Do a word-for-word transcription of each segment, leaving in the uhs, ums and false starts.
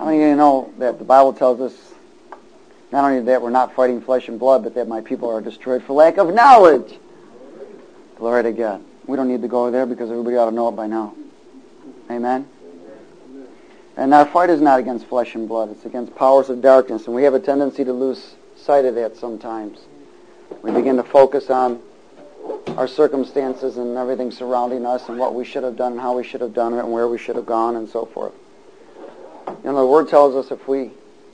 How many of you know that the Bible tells us not only that we're not fighting flesh and blood, but that my people are destroyed for lack of knowledge? Glory to God. We don't need to go there because everybody ought to know it by now. Amen? And our fight is not against flesh and blood. It's against powers of darkness. And we have a tendency to lose sight of that sometimes. We begin to focus on our circumstances and everything surrounding us and what we should have done and how we should have done it and where we should have gone and so forth. You know, the Word tells us if we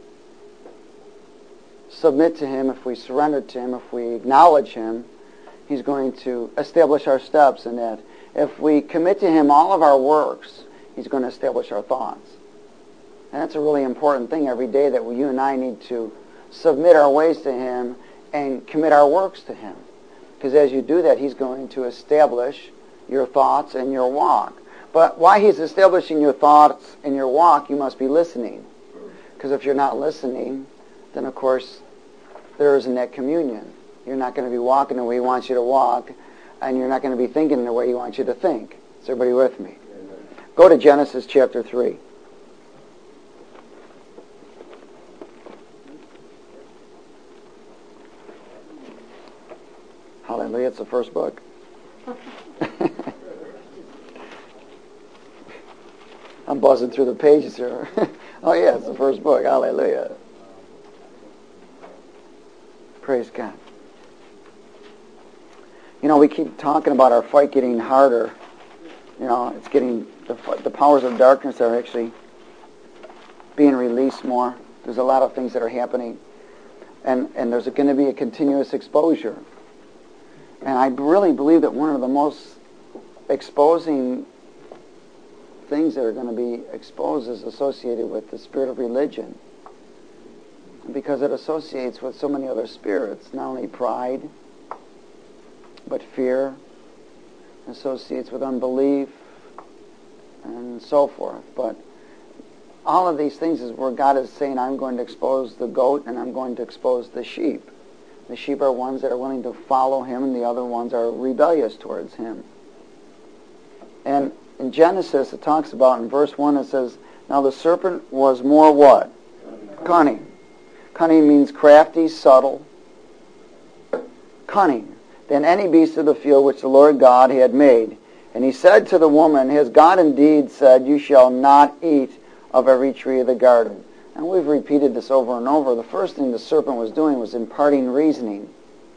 submit to Him, if we surrender to Him, if we acknowledge Him, He's going to establish our steps in that. If we commit to Him all of our works, He's going to establish our thoughts. And that's a really important thing every day, that you and I need to submit our ways to Him and commit our works to Him. Because as you do that, He's going to establish your thoughts and your walk. But while He's establishing your thoughts and your walk, you must be listening. Because if you're not listening, then of course there isn't that communion. You're not going to be walking the way He wants you to walk, and you're not going to be thinking the way He wants you to think. Is everybody with me? Amen. Go to Genesis chapter three. Hallelujah, it's the first book. I'm buzzing through the pages here. Oh yeah, it's the first book. Hallelujah. Praise God. You know, we keep talking about our fight getting harder. You know, it's getting, the, the powers of darkness are actually being released more. There's a lot of things that are happening. And, and there's going to be a continuous exposure. And I really believe that one of the most exposing things that are going to be exposed is associated with the spirit of religion. Because it associates with so many other spirits, not only pride, but fear, associates with unbelief, and so forth. But all of these things is where God is saying, I'm going to expose the goat and I'm going to expose the sheep. The sheep are ones that are willing to follow Him, and the other ones are rebellious towards Him. And in Genesis, it talks about, in verse one, it says, now the serpent was more what? Cunning. Cunning means crafty, subtle. Cunning. Than any beast of the field which the Lord God had made. And He said to the woman, has God indeed said, you shall not eat of every tree of the garden? And we've repeated this over and over. The first thing the serpent was doing was imparting reasoning.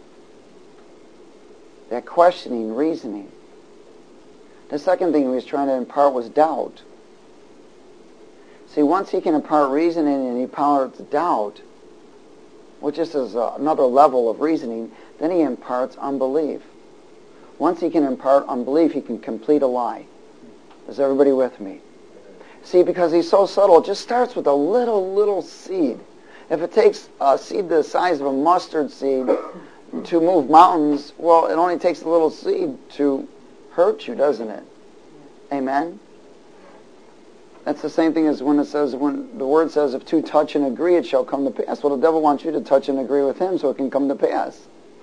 That questioning, reasoning. The second thing he was trying to impart was doubt. See, once he can impart reasoning and he imparts doubt, which is another level of reasoning, then he imparts unbelief. Once he can impart unbelief, he can complete a lie. Is everybody with me? See, because he's so subtle, it just starts with a little, little seed. If it takes a seed the size of a mustard seed to move mountains, well, it only takes a little seed to hurt you, doesn't it? Amen? That's the same thing as when it says, when the Word says, if two touch and agree, it shall come to pass. Well, the devil wants you to touch and agree with him so it can come to pass.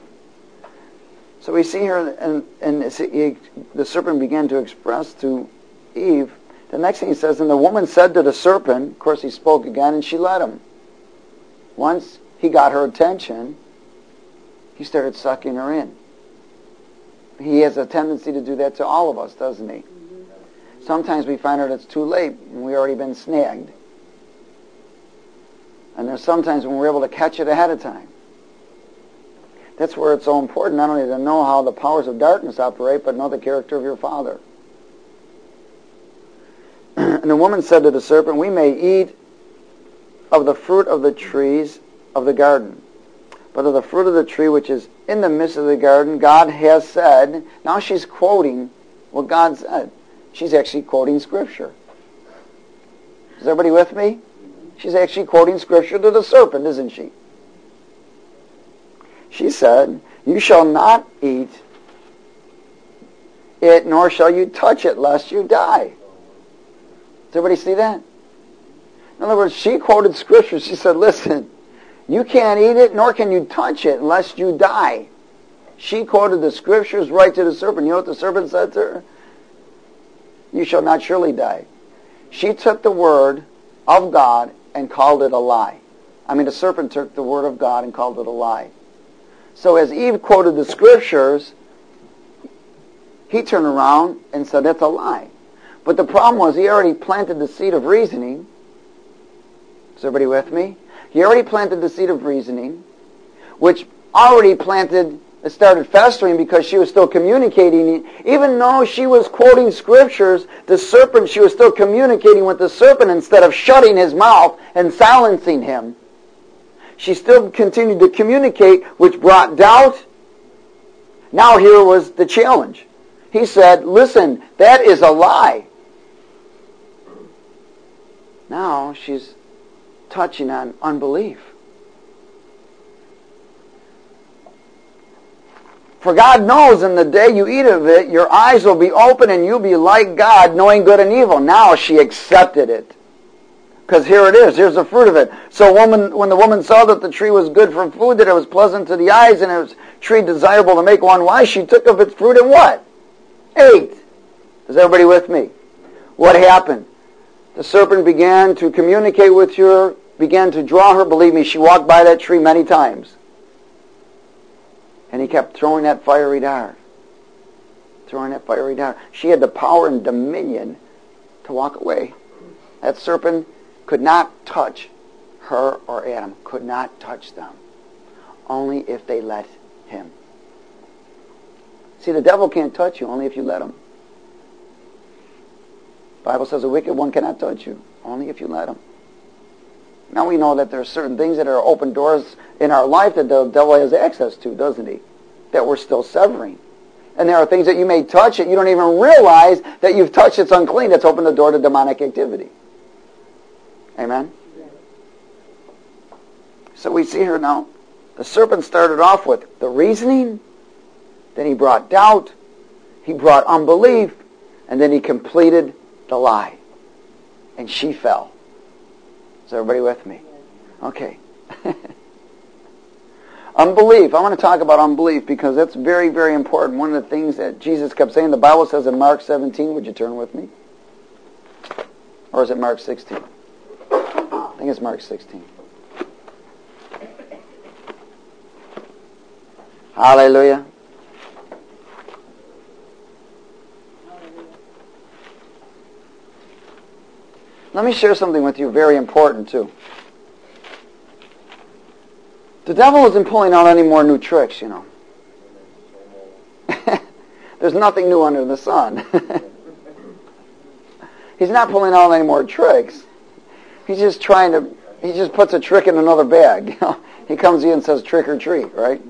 So we see here, and, and he, the serpent began to express to Eve. The next thing he says, and the woman said to the serpent, of course he spoke again, and she let him. Once he got her attention, he started sucking her in. He has a tendency to do that to all of us, doesn't he? Sometimes we find out it's too late and we've already been snagged. And there's sometimes when we're able to catch it ahead of time. That's where it's so important not only to know how the powers of darkness operate, but know the character of your Father. And the woman said to the serpent, we may eat of the fruit of the trees of the garden. But of the fruit of the tree which is in the midst of the garden, God has said. Now she's quoting what God said. She's actually quoting Scripture. Is everybody with me? She's actually quoting Scripture to the serpent, isn't she? She said, you shall not eat it, nor shall you touch it, lest you die. Does everybody see that? In other words, she quoted Scripture. She said, listen, you can't eat it, nor can you touch it, unless you die. She quoted the Scriptures right to the serpent. You know what the serpent said to her? You shall not surely die. She took the word of God and called it a lie. I mean, the serpent took the word of God and called it a lie. So as Eve quoted the scriptures, he turned around and said, that's a lie. But the problem was he already planted the seed of reasoning. Is everybody with me? He already planted the seed of reasoning, which already planted, it started festering because she was still communicating. Even though she was quoting scriptures, the serpent, she was still communicating with the serpent instead of shutting his mouth and silencing him. She still continued to communicate, which brought doubt. Now here was the challenge. He said, listen, that is a lie. Now she's touching on unbelief. For God knows in the day you eat of it, your eyes will be open and you'll be like God, knowing good and evil. Now she accepted it. Because here it is. Here's the fruit of it. So woman, when the woman saw that the tree was good for food, that it was pleasant to the eyes, and it was a tree desirable to make one wise, she took of its fruit and what? Ate. Is everybody with me? What happened? The serpent began to communicate with her, began to draw her. Believe me, she walked by that tree many times. And he kept throwing that fiery dart. Throwing that fiery dart. She had the power and dominion to walk away. That serpent could not touch her or Adam. Could not touch them. Only if they let him. See, the devil can't touch you only if you let him. The Bible says the wicked one cannot touch you only if you let him. Now we know that there are certain things that are open doors in our life that the devil has access to, doesn't he? That we're still severing. And there are things that you may touch that you don't even realize that you've touched it's unclean. That's opened the door to demonic activity. Amen? So we see here now, the serpent started off with the reasoning, then he brought doubt, he brought unbelief, and then he completed the lie. And she fell. Is everybody with me? Okay. Unbelief. I want to talk about unbelief because that's very, very important. One of the things that Jesus kept saying, the Bible says in Mark seventeen, would you turn with me? Or is it Mark sixteen? I think it's Mark sixteen. Hallelujah. Let me share something with you very important too. The devil isn't pulling out any more new tricks, you know. There's nothing new under the sun. He's not pulling out any more tricks. He's just trying to, he just puts a trick in another bag. You know? He comes in and says trick or treat, right?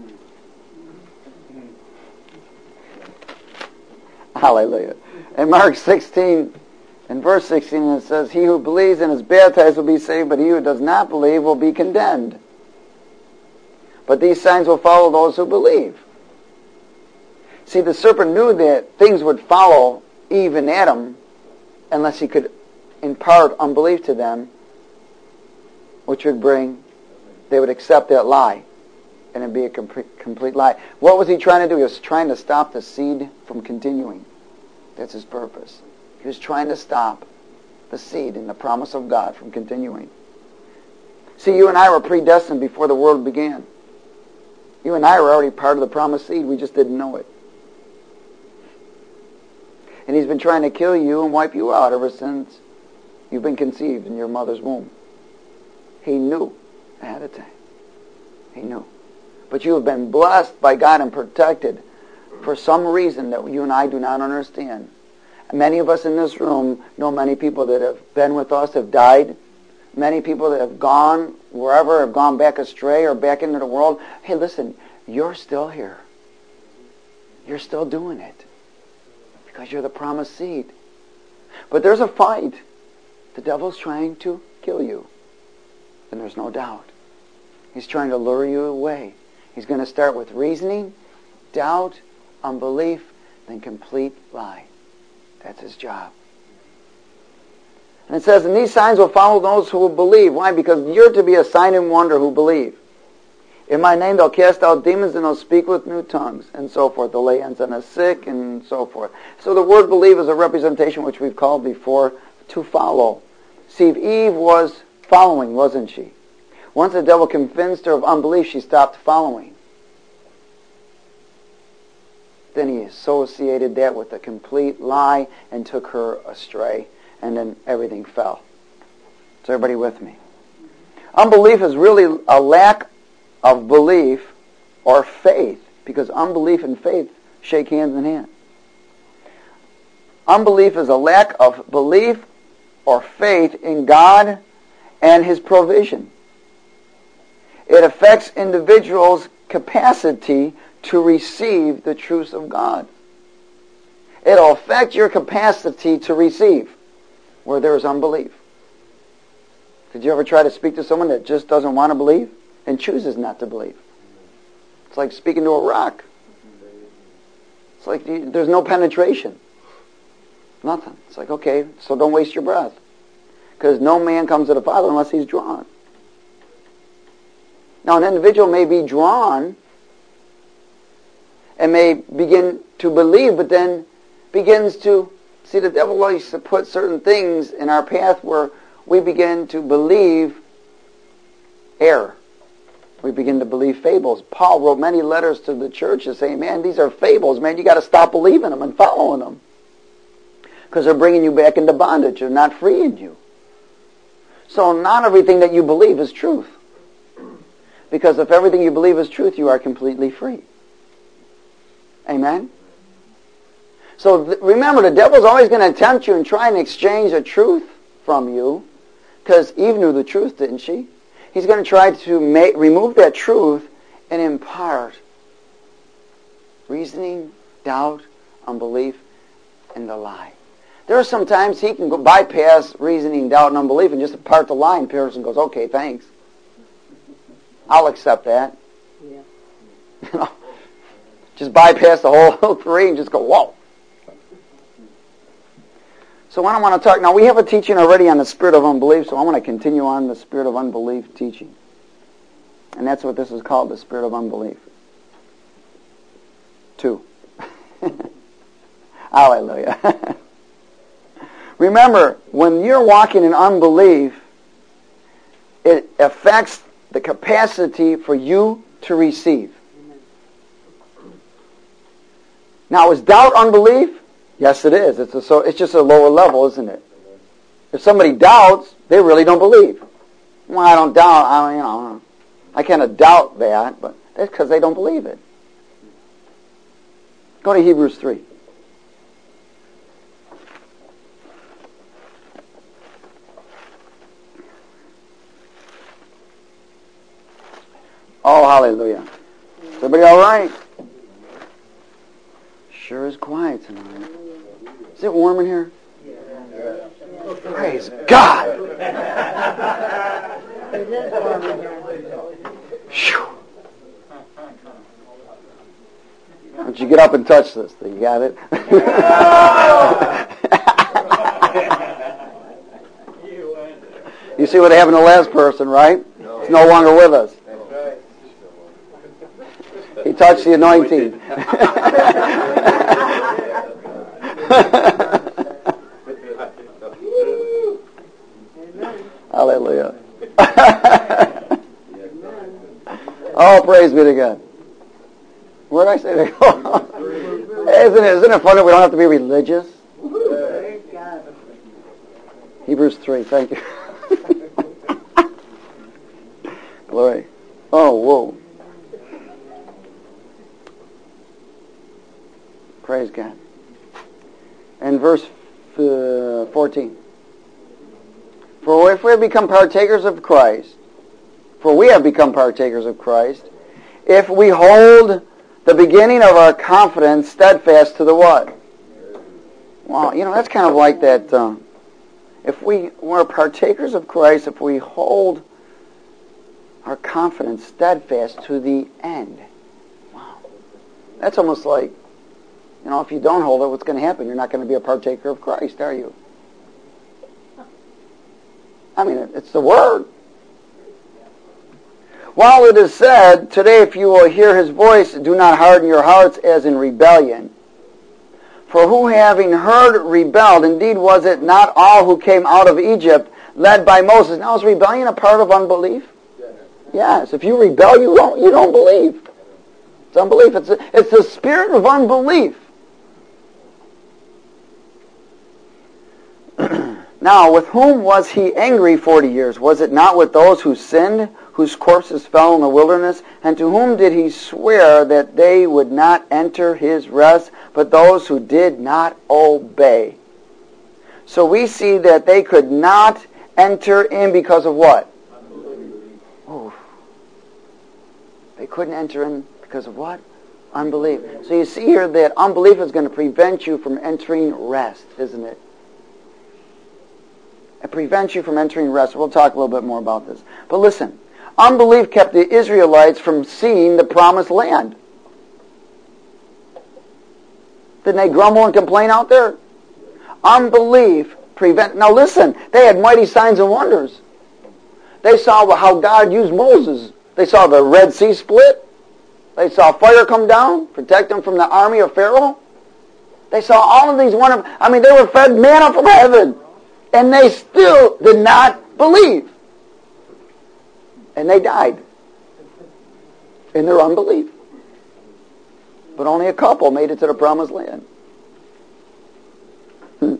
Hallelujah. In Mark sixteen, in verse sixteen, it says, he who believes and is baptized will be saved, but he who does not believe will be condemned. But these signs will follow those who believe. See, the serpent knew that things would follow Eve and Adam unless he could impart unbelief to them, which would bring, they would accept that lie, and it'd be a complete, complete lie. What was he trying to do? He was trying to stop the seed from continuing. That's his purpose. He was trying to stop the seed and the promise of God from continuing. See, you and I were predestined before the world began. You and I were already part of the promised seed. We just didn't know it. And he's been trying to kill you and wipe you out ever since you've been conceived in your mother's womb. He knew ahead of time. He knew. But you have been blessed by God and protected for some reason that you and I do not understand. Many of us in this room know many people that have been with us, have died. Many people that have gone wherever, have gone back astray or back into the world. Hey, listen, you're still here. You're still doing it. Because you're the promised seed. But there's a fight. The devil's trying to kill you. And there's no doubt. He's trying to lure you away. He's going to start with reasoning, doubt, unbelief, then complete lie. That's his job. And it says, and these signs will follow those who will believe. Why? Because you're to be a sign and wonder who believe. In my name they'll cast out demons and they'll speak with new tongues and so forth. They'll lay hands on the sick and so forth. So the word believe is a representation which we've called before to follow. See, Eve was following, wasn't she? Once the devil convinced her of unbelief, she stopped following. Then he associated that with a complete lie and took her astray, and then everything fell. Is everybody with me? Unbelief is really a lack of belief or faith, because unbelief and faith shake hands in hand. Unbelief is a lack of belief or faith in God and His provision. It affects individuals' capacity to receive the truths of God. It'll affect your capacity to receive where there is unbelief. Did you ever try to speak to someone that just doesn't want to believe and chooses not to believe? It's like speaking to a rock. It's like there's no penetration. Nothing. It's like, okay, so don't waste your breath. Because no man comes to the Father unless he's drawn. Now, an individual may be drawn and may begin to believe, but then begins to, see, the devil likes to put certain things in our path where we begin to believe error. We begin to believe fables. Paul wrote many letters to the churches saying, man, these are fables, man, you got to stop believing them and following them. Because they're bringing you back into bondage. They're not freeing you. So not everything that you believe is truth. Because if everything you believe is truth, you are completely free. Amen? So th- remember, the devil's always going to tempt you and try and exchange a truth from you. Because Eve knew the truth, didn't she? He's going to try to make, remove that truth and impart reasoning, doubt, unbelief, and the lie. There are some times he can go bypass reasoning, doubt, and unbelief and just impart the lie, and the person goes, okay, thanks. I'll accept that. Yeah. You know, just bypass the whole three and just go, whoa. So I don't want to talk. Now, we have a teaching already on the spirit of unbelief, so I want to continue on the spirit of unbelief teaching. And that's what this is called, the spirit of unbelief. Two. Hallelujah. Remember, when you're walking in unbelief, it affects the capacity for you to receive. Now, is doubt unbelief? Yes, it is. It's a, so it's just a lower level, isn't it? If somebody doubts, they really don't believe. Well, I don't doubt. I, you know, I kind of doubt that, but that's because they don't believe it. Go to Hebrews three. Oh, hallelujah. Is everybody all right? Sure is quiet tonight. Is it warm in here? Praise God. It is warm in here. Whew. Why don't you get up and touch this thing? You got it? You see what happened to the last person, right? He's no longer with us. He touched the anointing. Hallelujah. Oh, praise be to God. Where did I say that? isn't, it, isn't it fun that we don't have to be religious? Hebrews three, thank you. Glory. Oh, whoa. Praise God. And verse uh, fourteen. For if we have become partakers of Christ, for we have become partakers of Christ, if we hold the beginning of our confidence steadfast to the what? Well, you know, that's kind of like that, uh, if we were partakers of Christ, if we hold our confidence steadfast to the end. Wow. That's almost like, you know, if you don't hold it, what's going to happen? You're not going to be a partaker of Christ, are you? I mean, it's the Word. While it is said, today if you will hear His voice, do not harden your hearts as in rebellion. For who having heard rebelled, indeed was it not all who came out of Egypt led by Moses. Now, is rebellion a part of unbelief? Yes. If you rebel, you don't, you don't believe. It's unbelief. It's, a, it's the spirit of unbelief. Now, with whom was he angry forty years? Was it not with those who sinned, whose corpses fell in the wilderness? And to whom did he swear that they would not enter his rest, but those who did not obey? So we see that they could not enter in because of what? Oh. They couldn't enter in because of what? Unbelief. So you see here that unbelief is going to prevent you from entering rest, isn't it? It prevents you from entering rest. We'll talk a little bit more about this. But listen, unbelief kept the Israelites from seeing the promised land. Didn't they grumble and complain out there? Unbelief prevent. Now listen, they had mighty signs and wonders. They saw how God used Moses. They saw the Red Sea split. They saw fire come down, protect them from the army of Pharaoh. They saw all of these wonderful. I mean, they were fed manna from heaven. And they still did not believe. And they died in their unbelief. But only a couple made it to the promised land. Hmm.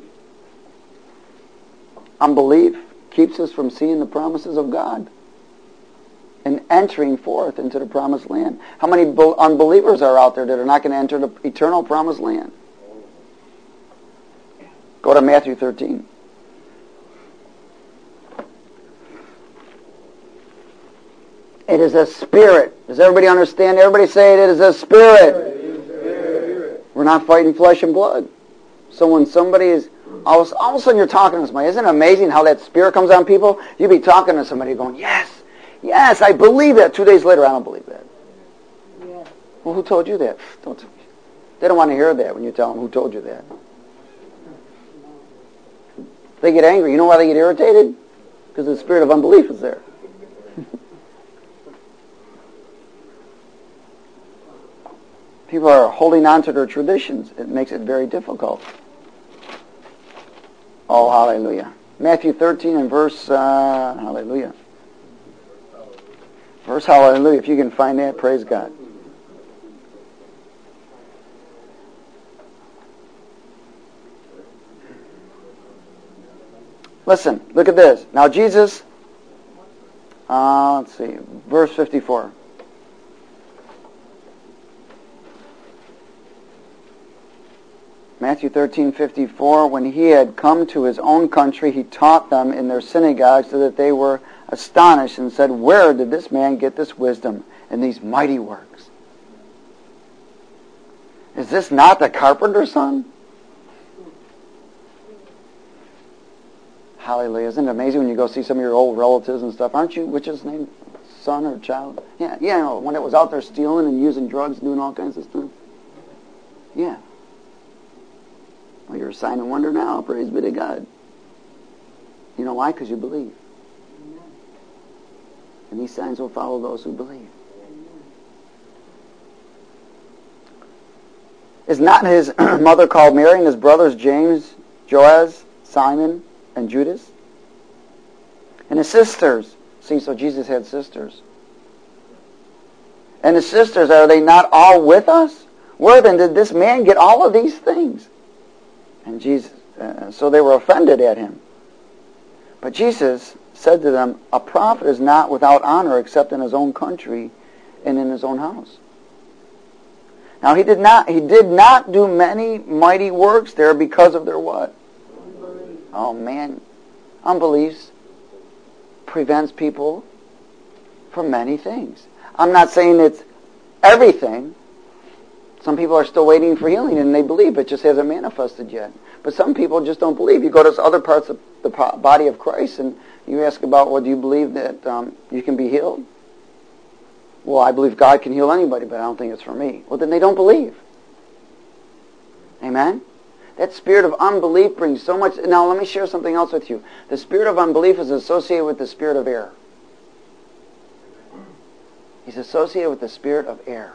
Unbelief keeps us from seeing the promises of God and entering forth into the promised land. How many unbelievers are out there that are not going to enter the eternal promised land? Go to Matthew thirteen. It is a spirit. Does everybody understand? Everybody say it, it is a spirit. Spirit. We're not fighting flesh and blood. So when somebody is, all of, all of a sudden you're talking to somebody. Isn't it amazing how that spirit comes on people? You be talking to somebody going, yes, yes, I believe that. Two days later, I don't believe that. Yeah. Well, who told you that? Don't. They don't want to hear that when you tell them who told you that. They get angry. You know why they get irritated? Because the spirit of unbelief is there. People are holding on to their traditions. It makes it very difficult. Oh, hallelujah. Matthew thirteen and verse, uh, hallelujah. Verse hallelujah. If you can find that, praise God. Listen, look at this. Now Jesus, uh, let's see, verse fifty-four. Matthew thirteen fifty-four, when he had come to his own country, he taught them in their synagogues so that they were astonished and said, where did this man get this wisdom and these mighty works? Is this not the carpenter's son? Hallelujah. Isn't it amazing when you go see some of your old relatives and stuff? Aren't you, which is his name? Son or child? Yeah, yeah, you know, when it was out there stealing and using drugs and doing all kinds of stuff. Yeah. Well, you're a sign and wonder now. Praise be to God. You know why? Because you believe. And these signs will follow those who believe. Is not his mother called Mary and his brothers James, Joaz, Simon, and Judas? And his sisters. See, so Jesus had sisters. And his sisters, are they not all with us? Where then did this man get all of these things? And Jesus, uh, so they were offended at him. But Jesus said to them, a prophet is not without honor except in his own country and in his own house. Now he did not he did not do many mighty works there because of their what? Unbelief. Oh man, unbelief prevents people from many things. I'm not saying it's everything. Some people are still waiting for healing and they believe it just hasn't manifested yet. But some people just don't believe. You go to other parts of the body of Christ and you ask about, well, do you believe that um, you can be healed? Well, I believe God can heal anybody, but I don't think it's for me. Well, then they don't believe. Amen? That spirit of unbelief brings so much. Now, let me share something else with you. The spirit of unbelief is associated with the spirit of error. He's associated with the spirit of error.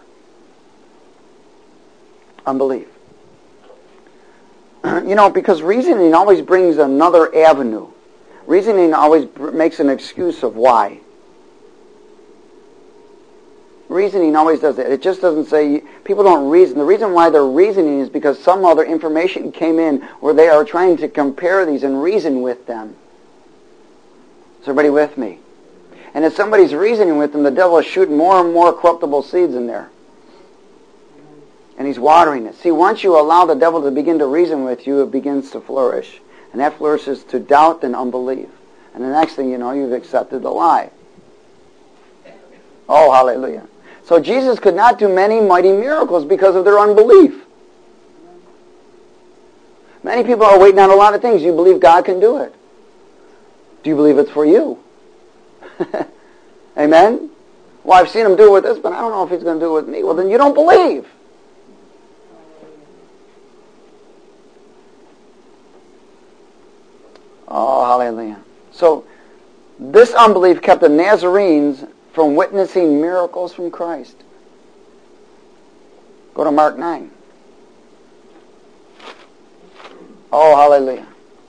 Unbelief. You know, because reasoning always brings another avenue. Reasoning always makes an excuse of why. Reasoning always does that. It just doesn't say, people don't reason. The reason why they're reasoning is because some other information came in where they are trying to compare these and reason with them. Is everybody with me? And if somebody's reasoning with them, the devil is shooting more and more corruptible seeds in there. And he's watering it. See, once you allow the devil to begin to reason with you, it begins to flourish. And that flourishes to doubt and unbelief. And the next thing you know, you've accepted the lie. Oh, hallelujah. So Jesus could not do many mighty miracles because of their unbelief. Many people are waiting on a lot of things. You believe God can do it. Do you believe it's for you? Amen? Well, I've seen him do it with this, but I don't know if he's going to do it with me. Well, then you don't believe. Oh, hallelujah. So, this unbelief kept the Nazarenes from witnessing miracles from Christ. Go to Mark nine. Oh, hallelujah.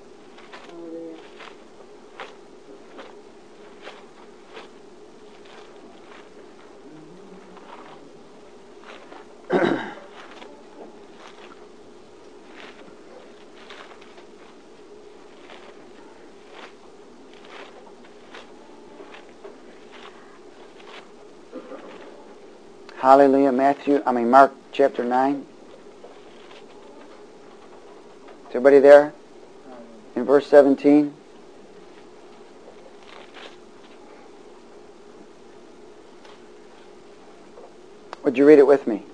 Hallelujah. Matthew, I mean Mark chapter nine. Is everybody there? In verse seventeen. Would you read it with me?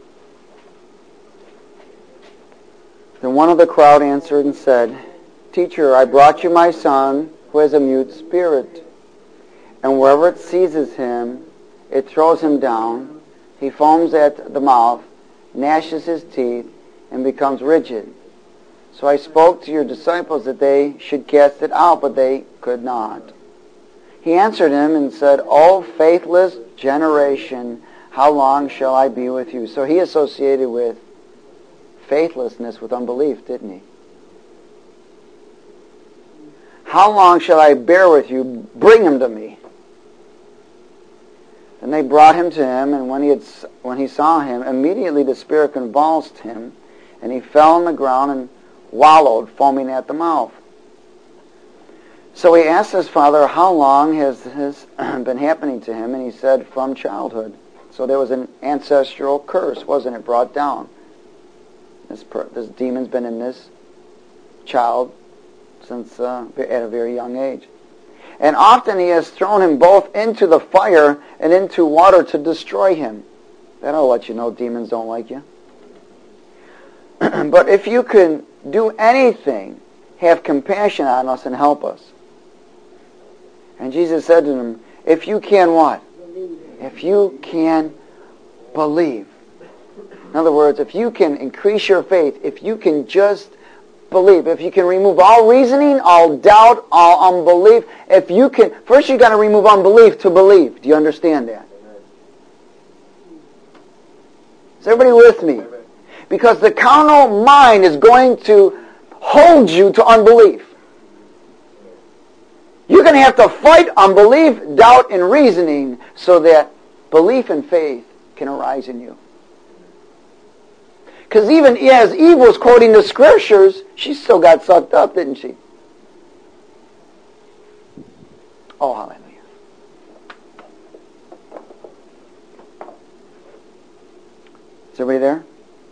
Then one of the crowd answered and said, Teacher, I brought you my son who has a mute spirit. And wherever it seizes him, it throws him down. He foams at the mouth, gnashes his teeth, and becomes rigid. So I spoke to your disciples that they should cast it out, but they could not. He answered him and said, O faithless generation, how long shall I be with you? So he associated with faithlessness with unbelief, didn't he? How long shall I bear with you? Bring him to me. And they brought him to him, and when he had, when he saw him, immediately the spirit convulsed him, and he fell on the ground and wallowed, foaming at the mouth. So he asked his father, how long has this been happening to him? And he said, from childhood. So there was an ancestral curse, wasn't it, brought down? This, per, this demon's been in this child since uh, at a very young age. And often he has thrown him both into the fire and into water to destroy him. That'll let you know demons don't like you. But if you can do anything, have compassion on us and help us. And Jesus said to them, if you can what? Believe. If you can believe. In other words, if you can increase your faith, if you can just believe, if you can remove all reasoning, all doubt, all unbelief, if you can, first you've got to remove unbelief to believe. Do you understand that? Is everybody with me? Because the carnal mind is going to hold you to unbelief. You're going to have to fight unbelief, doubt, and reasoning so that belief and faith can arise in you. Because even as Eve was quoting the scriptures, she still got sucked up, didn't she? Oh, hallelujah. Is everybody there?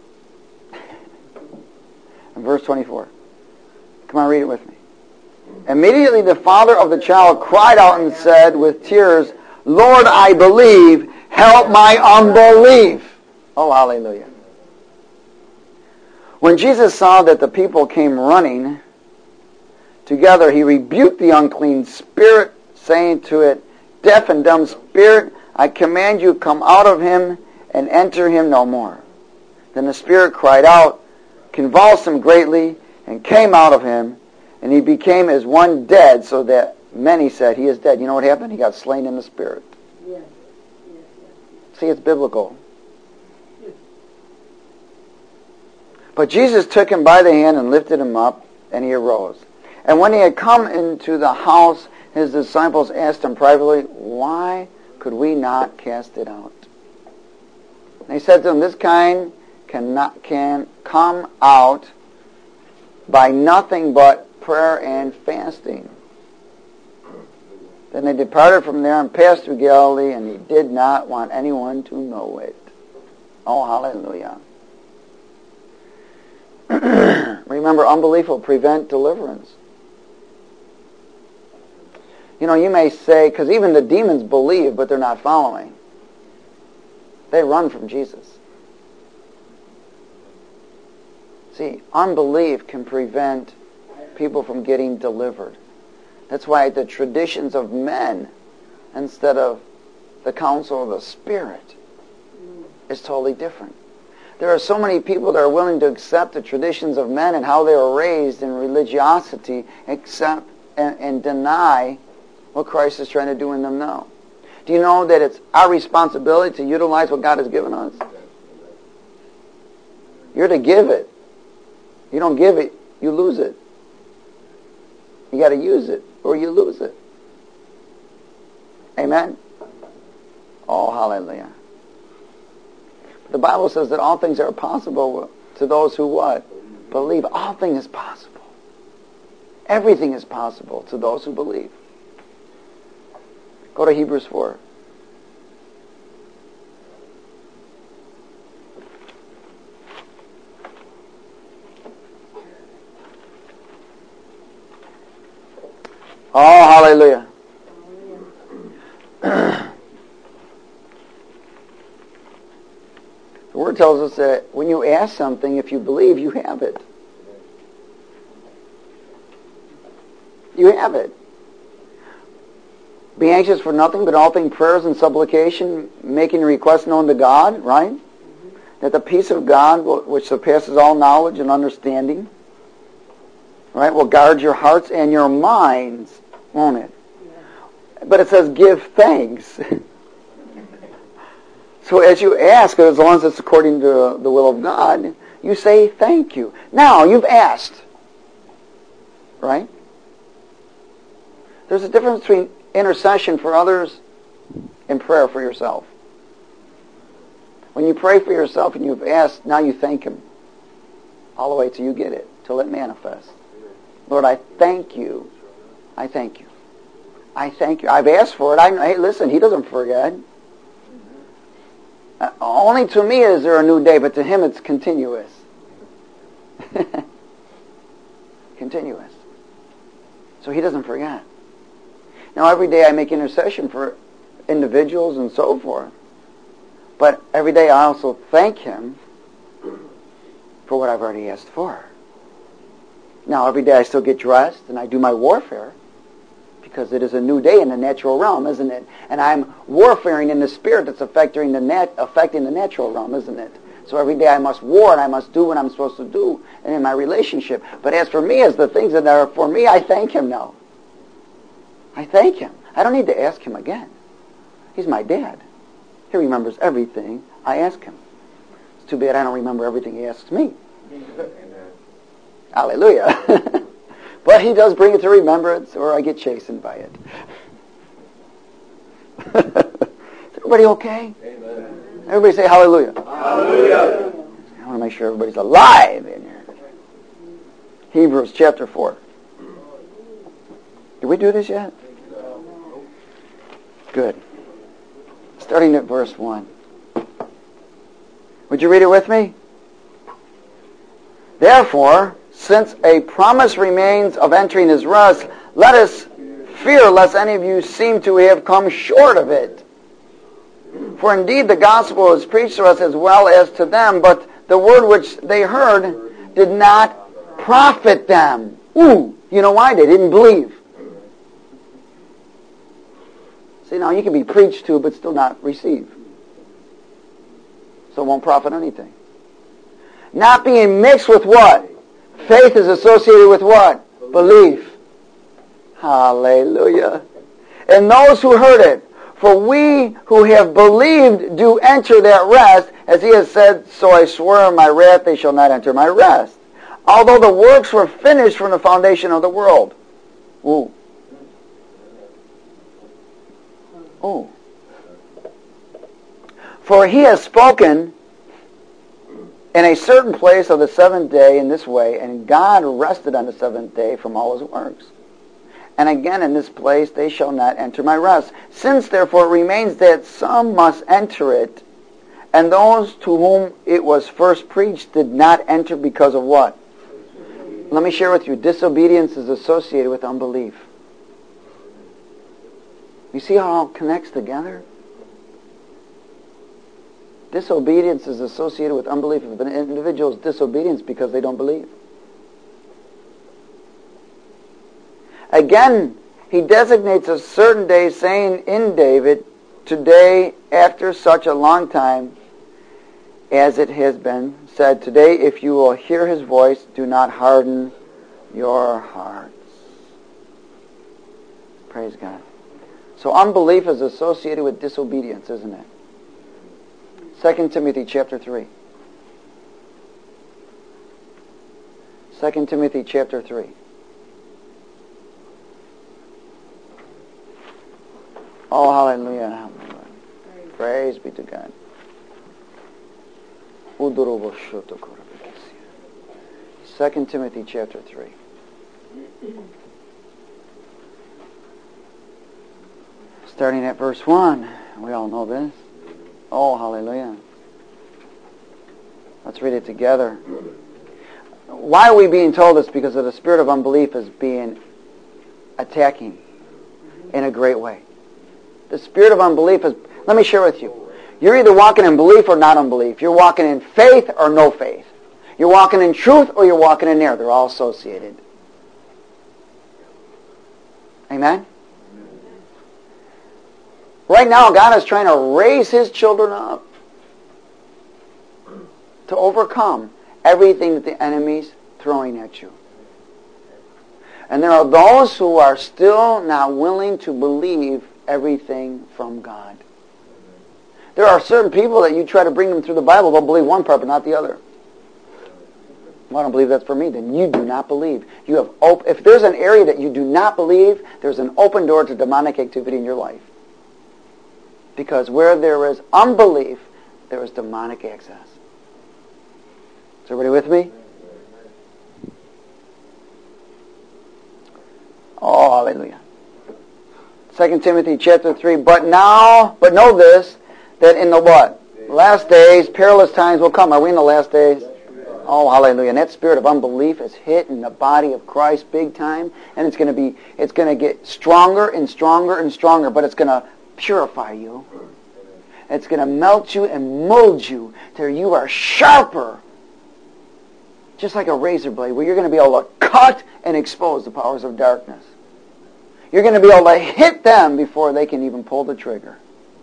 In verse twenty-four. Come on, read it with me. Immediately the father of the child cried out and said with tears, Lord, I believe, help my unbelief. Oh, hallelujah. When Jesus saw that the people came running together, he rebuked the unclean spirit, saying to it, deaf and dumb spirit, I command you, come out of him and enter him no more. Then the spirit cried out, convulsed him greatly, and came out of him, and he became as one dead, so that many said, he is dead. You know what happened? He got slain in the spirit. Yes. Yes, yes. See, it's biblical. But Jesus took him by the hand and lifted him up, and he arose. And when he had come into the house, his disciples asked him privately, why could we not cast it out? And he said to them, this kind cannot, can come out by nothing but prayer and fasting. Then they departed from there and passed through Galilee, and he did not want anyone to know it. Oh, hallelujah. Remember, unbelief will prevent deliverance. You know, you may say, because even the demons believe, but they're not following. They run from Jesus. See, unbelief can prevent people from getting delivered. That's why the traditions of men, instead of the counsel of the Spirit, is totally different. There are so many people that are willing to accept the traditions of men and how they were raised in religiosity, accept and, and deny what Christ is trying to do in them now. Do you know that it's our responsibility to utilize what God has given us? You're to give it. You don't give it, you lose it. You got to use it, or you lose it. Amen? Oh, hallelujah. The Bible says that all things are possible to those who what? Believe. All things is possible. Everything is possible to those who believe. Go to Hebrews four. Oh, hallelujah. The Word tells us that when you ask something, if you believe, you have it. You have it. Be anxious for nothing, but all things prayers and supplication, making requests known to God, right? Mm-hmm. That the peace of God, which surpasses all knowledge and understanding, right, will guard your hearts and your minds, won't it? Yeah. But it says give thanks. So as you ask, as long as it's according to the will of God, you say thank you. Now, you've asked, right? There's a difference between intercession for others and prayer for yourself. When you pray for yourself and you've asked, now you thank Him all the way till you get it, till it manifests. Lord, I thank you. I thank you. I thank you. I've asked for it. I, hey, listen, He doesn't forget. Uh, only to me is there a new day, but to Him it's continuous. Continuous. So He doesn't forget. Now every day I make intercession for individuals and so forth. But every day I also thank Him for what I've already asked for. Now every day I still get dressed and I do my warfare, because it is a new day in the natural realm, isn't it? And I'm warfaring in the spirit that's affecting the nat- affecting the natural realm, isn't it? So every day I must war and I must do what I'm supposed to do and in my relationship. But as for me, as the things that are for me, I thank Him now. I thank Him. I don't need to ask Him again. He's my dad. He remembers everything I ask Him. It's too bad I don't remember everything He asks me. Hallelujah. But He does bring it to remembrance, or I get chastened by it. Is everybody okay? Amen. Everybody say hallelujah. Hallelujah. I want to make sure everybody's alive in here. Hebrews chapter four. Did we do this yet? Good. Starting at verse one. Would you read it with me? Therefore, since a promise remains of entering His rest, let us fear lest any of you seem to have come short of it. For indeed the gospel is preached to us as well as to them, but the word which they heard did not profit them. Ooh, you know why? They didn't believe. See, now you can be preached to but still not receive. So it won't profit anything. Not being mixed with what? Faith is associated with what? Belief. Hallelujah. And those who heard it, for we who have believed do enter that rest, as He has said, so I swear in my wrath they shall not enter my rest. although the works were finished from the foundation of the world. Ooh. Ooh. For he has spoken in a certain place of the seventh day in this way, and God rested on the seventh day from all his works. And again in this place they shall not enter my rest. Since therefore it remains that some must enter it, and those to whom it was first preached did not enter because of what? Let me share with you, disobedience is associated with unbelief. You see how it all connects together? Disobedience is associated with unbelief. If an individual is disobedient because they don't believe. Again, he designates a certain day, saying in David, today, after such a long time, as it has been said, today, if you will hear his voice, do not harden your hearts. Praise God. So unbelief is associated with disobedience, isn't it? Second Timothy chapter three. Second Timothy chapter three. Oh, hallelujah. Hallelujah. Praise be to God. Second Timothy chapter three. Starting at verse one. We all know this. Oh, hallelujah. Let's read it together. Why are we being told this? Because of the spirit of unbelief is being attacking in a great way. The spirit of unbelief is, let me share with you. You're either walking in belief or not unbelief. You're walking in faith or no faith. You're walking in truth or you're walking in error. They're all associated. Amen? Right now, God is trying to raise his children up to overcome everything that the enemy's throwing at you. And there are those who are still not willing to believe everything from God. There are certain people that you try to bring them through the Bible, they'll believe one part but not the other. Well, I don't believe that's for me. Then you do not believe. You have op- if there's an area that you do not believe, there's an open door to demonic activity in your life. Because where there is unbelief, there is demonic access. Is everybody with me? Oh, hallelujah. Second Timothy chapter three. But now, but know this, that in the what? Last days, perilous times will come. Are we in the last days? Oh, hallelujah. And that spirit of unbelief is hitting the body of Christ big time. And it's going to be, it's going to get stronger and stronger and stronger. But it's going to purify you. It's going to melt you and mold you till you are sharper. Just like a razor blade, where you're going to be able to cut and expose the powers of darkness. You're going to be able to hit them before they can even pull the trigger.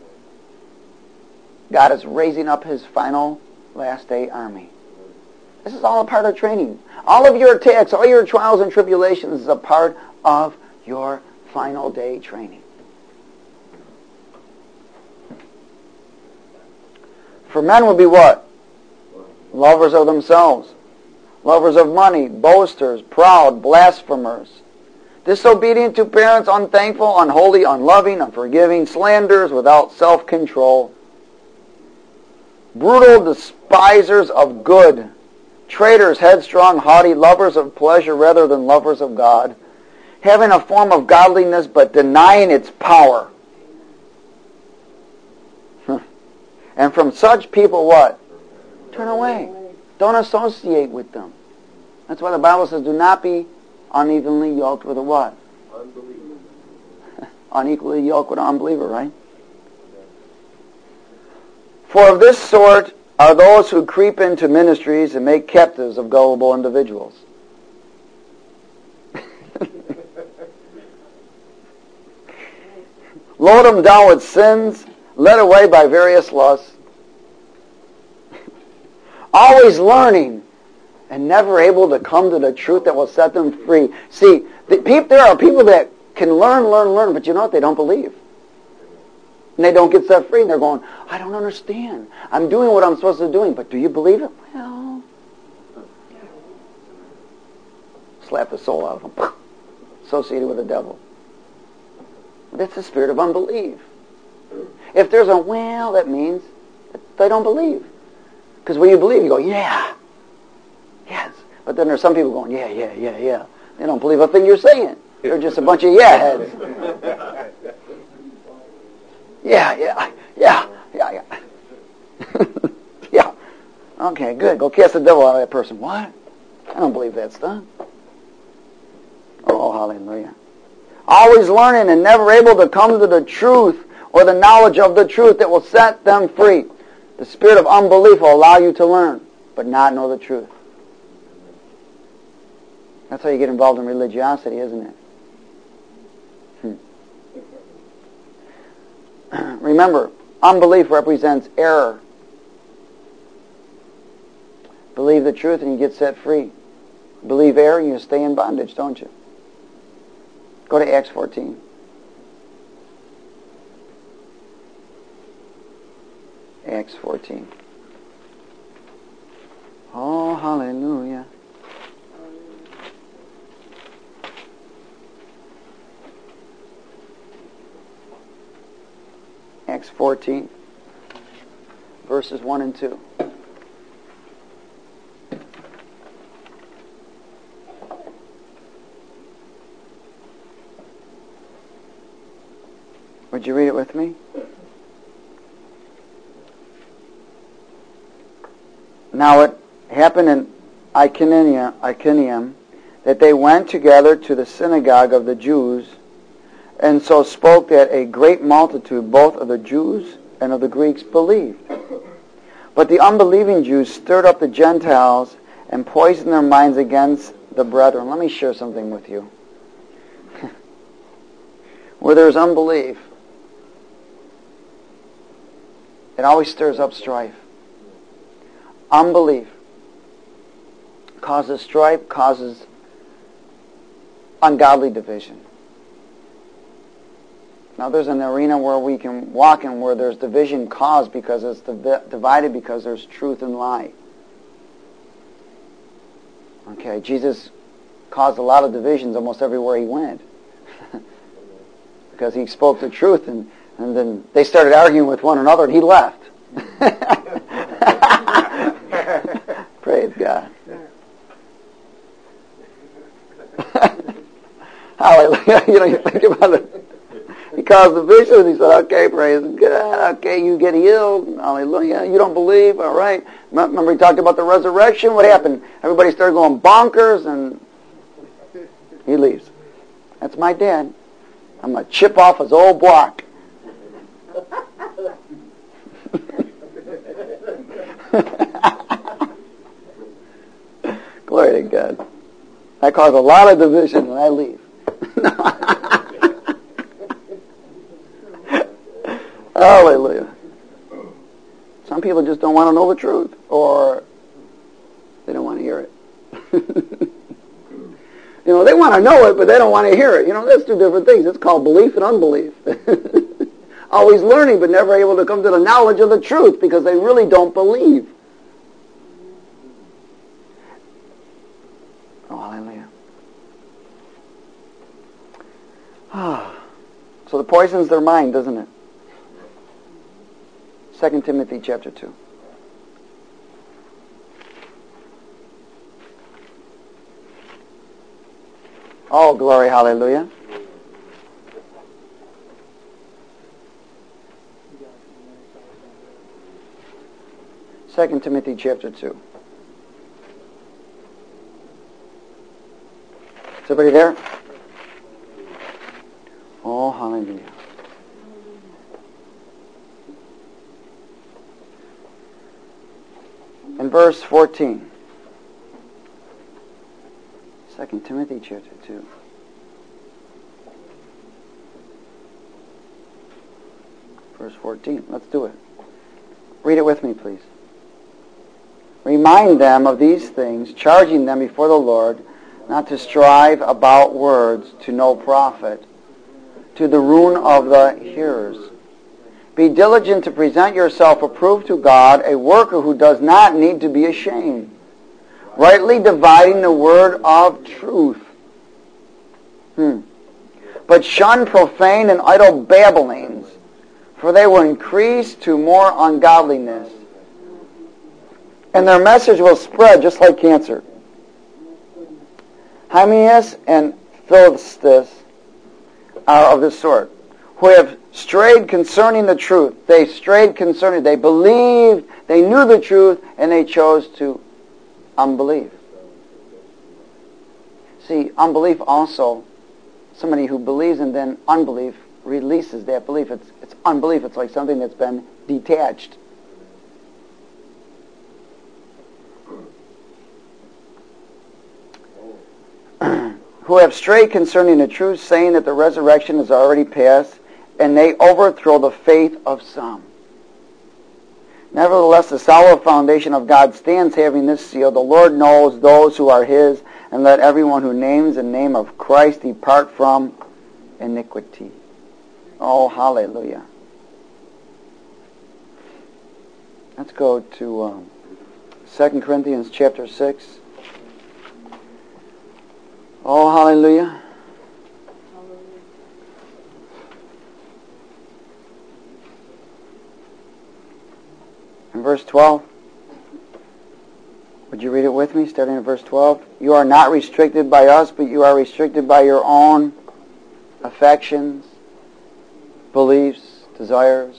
God is raising up his final last day army. This is all a part of training. All of your attacks, all your trials and tribulations is a part of your final day training. For men will be what? Lovers of themselves. Lovers of money, boasters, proud, blasphemers, disobedient to parents, unthankful, unholy, unloving, unforgiving, slanderers, without self-control, brutal, despisers of good, traitors, headstrong, haughty, lovers of pleasure rather than lovers of God, having a form of godliness but denying its power. And from such people what? Turn away. Don't associate with them. That's why the Bible says, do not be unevenly yoked with a what? Unbeliever. Unequally yoked with an unbeliever, right? For of this sort are those who creep into ministries and make captives of gullible individuals. Load them down with sins, led away by various lusts, always learning and never able to come to the truth that will set them free. See, the pe- there are people that can learn, learn, learn, but you know what? They don't believe. And they don't get set free. And they're going, I don't understand. I'm doing what I'm supposed to be doing, but do you believe it? Well, soul out of them. Associated with the devil. That's the spirit of unbelief. If there's a well, that means that they don't believe. Because when you believe, you go, yeah, yes. But then there's some people going, yeah, yeah, yeah, yeah. They don't believe a thing you're saying. They're just a bunch of yeah heads. Yeah, yeah, yeah, yeah, yeah. Yeah. Okay, good. Go cast the devil out of that person. What? I don't believe that's done. Oh, hallelujah. Always learning and never able to come to the truth or the knowledge of the truth that will set them free. The spirit of unbelief will allow you to learn, but not know the truth. That's how you get involved in religiosity, isn't it? Hmm. Remember, unbelief represents error. Believe the truth and you get set free. Believe error and you stay in bondage, don't you? Go to Acts fourteen. Acts fourteen. Oh, hallelujah. Acts fourteen, verses one and two. Would you read it with me? Now it happened in Iconium, Iconium that they went together to the synagogue of the Jews, and so spoke that a great multitude, both of the Jews and of the Greeks, believed. But the unbelieving Jews stirred up the Gentiles and poisoned their minds against the brethren. Let me share something with you. Where there's unbelief, it always stirs up strife. Unbelief causes strife, causes ungodly division. Now there's an arena where we can walk in where there's division caused because it's div- divided because there's truth and lie. Okay, Jesus caused a lot of divisions almost everywhere he went. Because he spoke the truth and, and then they started arguing with one another and he left. Praise God. Hallelujah. You know, you think about it. He caused division. He said, okay, praise God. Okay, you get healed. Hallelujah. You don't believe. All right. Remember he talked about the resurrection? What happened? Everybody started going bonkers and he leaves. That's my dad. I'm going to chip off his old block. Glory to God. I cause a lot of division and I leave. Hallelujah. Some people just don't want to know the truth, or they don't want to hear it. You know, they want to know it, but they don't want to hear it. You know, that's two different things. It's called belief and unbelief. Always learning, but never able to come to the knowledge of the truth because they really don't believe. Oh, hallelujah. So it poisons their mind, doesn't it? Second Timothy chapter two. Oh, glory, hallelujah. Second Timothy chapter two. Is everybody there? Oh, hallelujah. In verse fourteen. Second Timothy chapter two. Verse fourteen. Let's do it. Read it with me, please. Remind them of these things, charging them before the Lord not to strive about words to no profit, to the ruin of the hearers. Be diligent to present yourself approved to God, a worker who does not need to be ashamed, rightly dividing the word of truth. Hmm. But shun profane and idle babblings, for they will increase to more ungodliness. And their message will spread just like cancer. Hymenaeus and Philistus are of this sort, who have strayed concerning the truth. They strayed concerning, they believed, they knew the truth, and they chose to unbelieve. See, unbelief also, somebody who believes and then unbelief releases that belief. It's, it's unbelief. It's like something that's been detached. Who have strayed concerning the truth, saying that the resurrection is already past, and they overthrow the faith of some. Nevertheless, the solid foundation of God stands, having this seal: the Lord knows those who are his, and let everyone who names the name of Christ depart from iniquity. Oh, hallelujah. Let's go to um, Second Corinthians chapter six. Oh, hallelujah. In verse twelve, would you read it with me, starting at verse twelve? You are not restricted by us, but you are restricted by your own affections, beliefs, desires.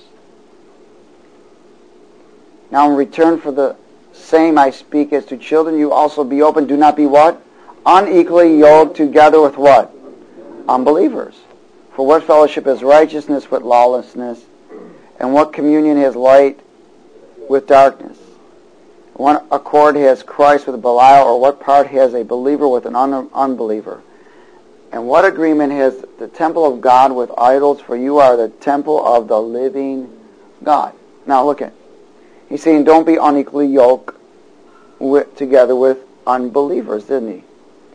Now in return for the same I speak as to children, you also be open. Do not be what? Unequally yoked together with what? Unbelievers. For what fellowship is righteousness with lawlessness? And what communion has light with darkness? What accord has Christ with Belial, or what part has a believer with an un- unbeliever? And what agreement has the temple of God with idols? For you are the temple of the living God. Now look at, he's saying don't be unequally yoked with, together with unbelievers, didn't he?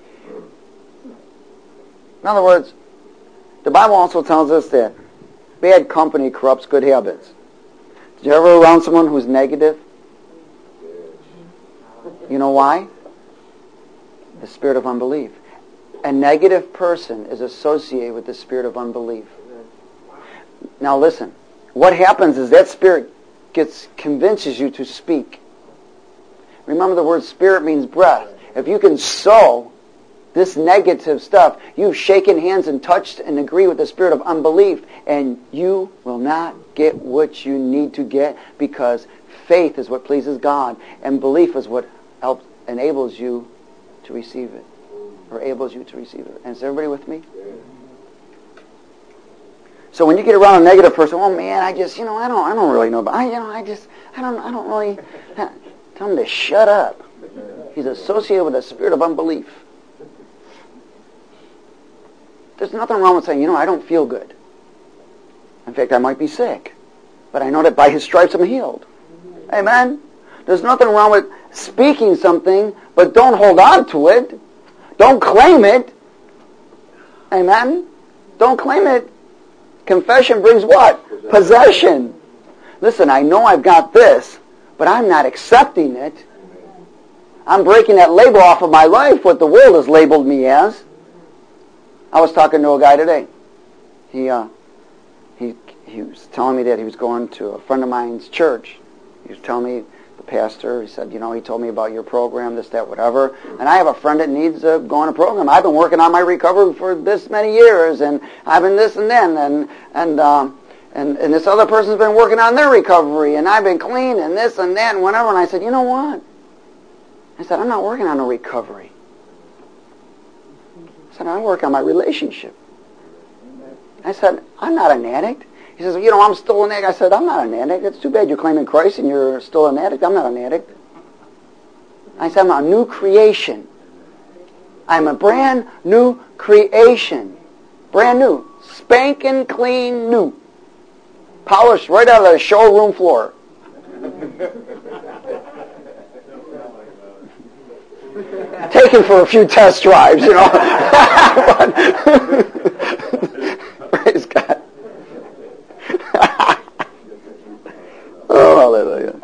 In other words, the Bible also tells us that bad company corrupts good habits. Did you ever around someone who's negative? You know why? The spirit of unbelief. A negative person is associated with the spirit of unbelief. Now listen, what happens is that spirit gets convinces you to speak. Remember, the word spirit means breath. If you can sow this negative stuff, you've shaken hands and touched and agree with the spirit of unbelief, and you will not get what you need to get, because faith is what pleases God, and belief is what helps, enables you to receive it, or enables you to receive it. And is everybody with me? So when you get around a negative person, oh man, I just, you know, I don't, I don't really know, but I, you know, I just, I don't, I don't really. Tell him to shut up. He's associated with a spirit of unbelief. There's nothing wrong with saying, you know, I don't feel good. In fact, I might be sick, but I know that by his stripes I'm healed. Amen? There's nothing wrong with speaking something, but don't hold on to it. Don't claim it. Amen? Don't claim it. Confession brings what? Possession. Listen, I know I've got this, but I'm not accepting it. I'm breaking that label off of my life, what the world has labeled me as. I was talking to a guy today. He uh, he he was telling me that he was going to a friend of mine's church. He was telling me, the pastor, he said, you know, he told me about your program, this, that, whatever. And I have a friend that needs to go on a program. I've been working on my recovery for this many years, and I've been this and then, and and um, and, and this other person's been working on their recovery, and I've been clean, and this and that, and whatever. And I said, you know what? I said, I'm not working on a recovery. I said, I work on my relationship. I said, I'm not an addict. He says, you know, I'm still an addict. I said, I'm not an addict. It's too bad you're claiming Christ and you're still an addict. I'm not an addict. I said, I'm a new creation. I'm a brand new creation. Brand new. Spanking clean new. Polished right out of the showroom floor. Taken for a few test drives, you know. Praise God. Oh, hallelujah.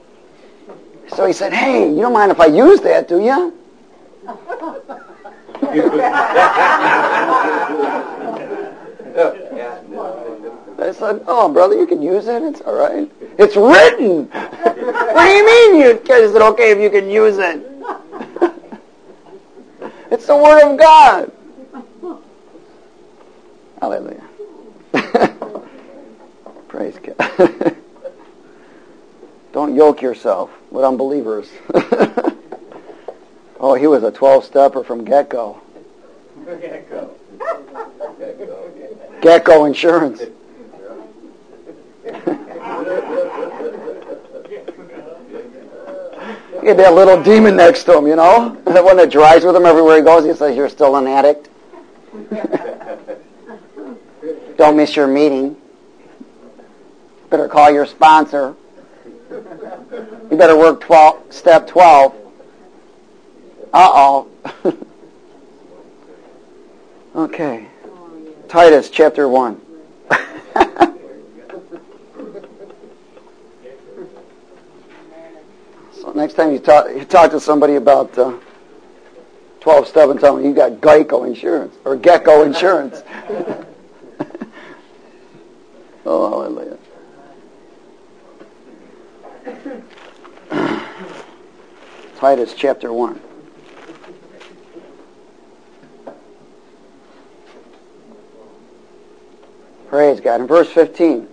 So he said, hey, you don't mind if I use that, do you? I said, oh, brother, you can use it. It's all right. It's written. What do you mean you? Is it okay if you can use it? It's the Word of God. Hallelujah. Praise God. Don't yoke yourself with unbelievers. Oh, he was a twelve-stepper from get-go. Get-go. Get-go Insurance. He had that little demon next to him, you know? The one that drives with him everywhere he goes. He says, you're still an addict. Don't miss your meeting. Better call your sponsor. You better work twelve, step twelve. Uh-oh. Okay. Titus chapter one. So next time you talk, you talk to somebody about uh, twelve step and tell them you got Geico Insurance or Gecko Insurance. Oh, hallelujah. Titus chapter one. Praise God. In verse fifteen.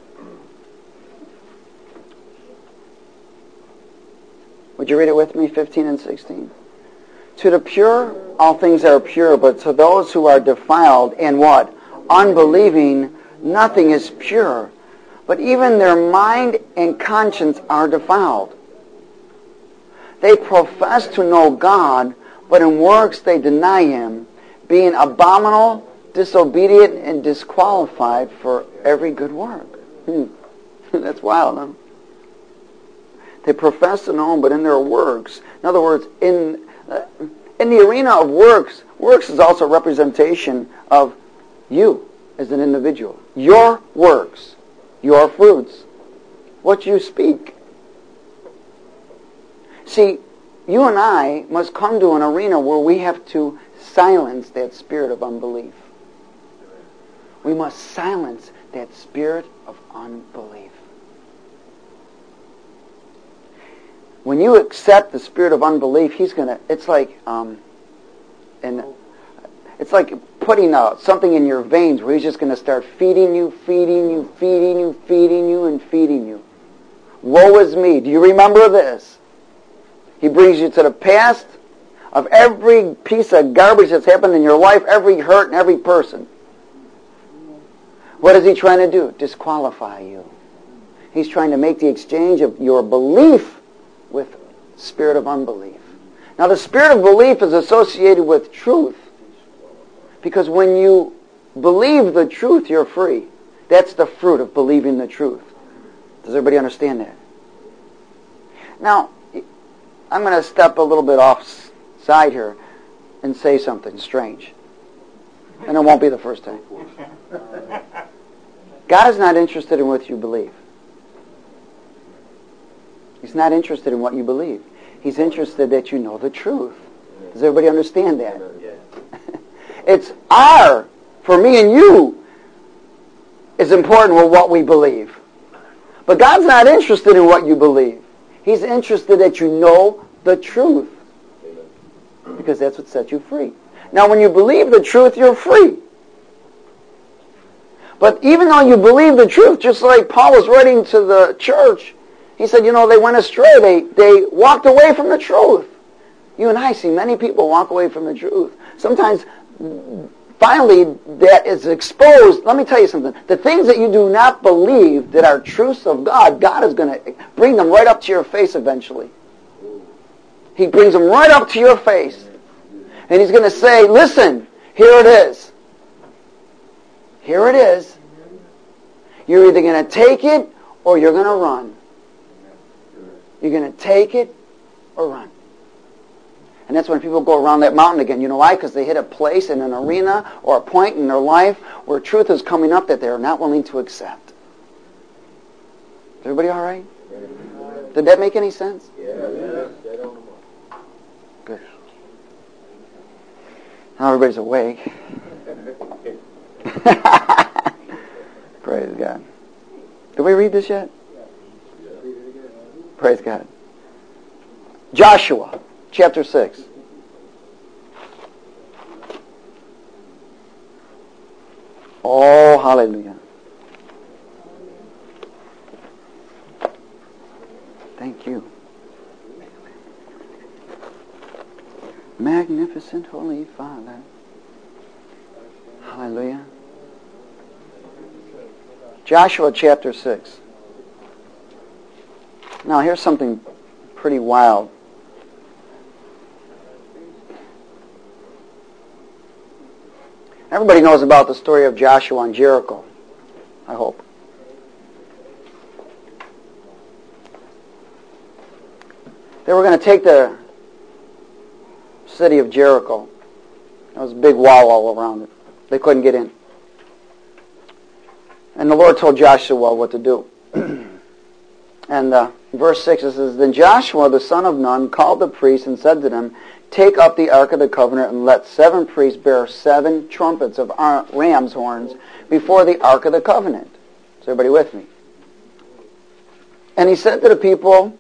Would you read it with me, fifteen and sixteen? To the pure, all things are pure, but to those who are defiled and what? Unbelieving, nothing is pure. But even their mind and conscience are defiled. They profess to know God, but in works they deny Him, being abominable, disobedient, and disqualified for every good work. Hmm. That's wild, huh? They profess to know Him, but in their works, in other words, in uh, in the arena of works, works is also a representation of you as an individual. Your works, your fruits, what you speak. See, you and I must come to an arena where we have to silence that spirit of unbelief. We must silence that spirit of unbelief. When you accept the spirit of unbelief, he's gonna. It's like, um, and it's like putting uh, something in your veins where he's just going to start feeding you, feeding you, feeding you, feeding you, and feeding you. Woe is me! Do you remember this? He brings you to the past of every piece of garbage that's happened in your life, every hurt and every person. What is he trying to do? Disqualify you. He's trying to make the exchange of your belief with spirit of unbelief. Now the spirit of belief is associated with truth, because when you believe the truth, you're free. That's the fruit of believing the truth. Does everybody understand that? Now, I'm going to step a little bit off side here and say something strange. And it won't be the first time. God is not interested in what you believe. He's not interested in what you believe. He's interested that you know the truth. Does everybody understand that? It's our, for me and you, is important with what we believe. But God's not interested in what you believe. He's interested that you know the truth. Because that's what sets you free. Now when you believe the truth, you're free. But even though you believe the truth, just like Paul was writing to the church, he said, you know, they went astray. They, they walked away from the truth. You and I see many people walk away from the truth. Sometimes, finally, that is exposed. Let me tell you something. The things that you do not believe that are truths of God, God is going to bring them right up to your face eventually. He brings them right up to your face. And he's going to say, listen, here it is. Here it is. You're either going to take it or you're going to run. You're going to take it or run. And that's when people go around that mountain again. You know why? Because they hit a place in an arena or a point in their life where truth is coming up that they're not willing to accept. Is everybody all right? Did that make any sense? Yeah. Good. Now everybody's awake. Praise God. Did we read this yet? Praise God. Joshua, chapter six. Oh, hallelujah. Thank you. Magnificent Holy Father. Hallelujah. Joshua chapter six. Now here's something pretty wild. Everybody knows about the story of Joshua and Jericho, I hope. They were going to take the city of Jericho. There was a big wall all around it. They couldn't get in. And the Lord told Joshua what to do. And uh, verse six, it says, Then Joshua the son of Nun called the priests and said to them, Take up the ark of the covenant and let seven priests bear seven trumpets of ram's horns before the ark of the covenant. Is everybody with me? And he said to the people,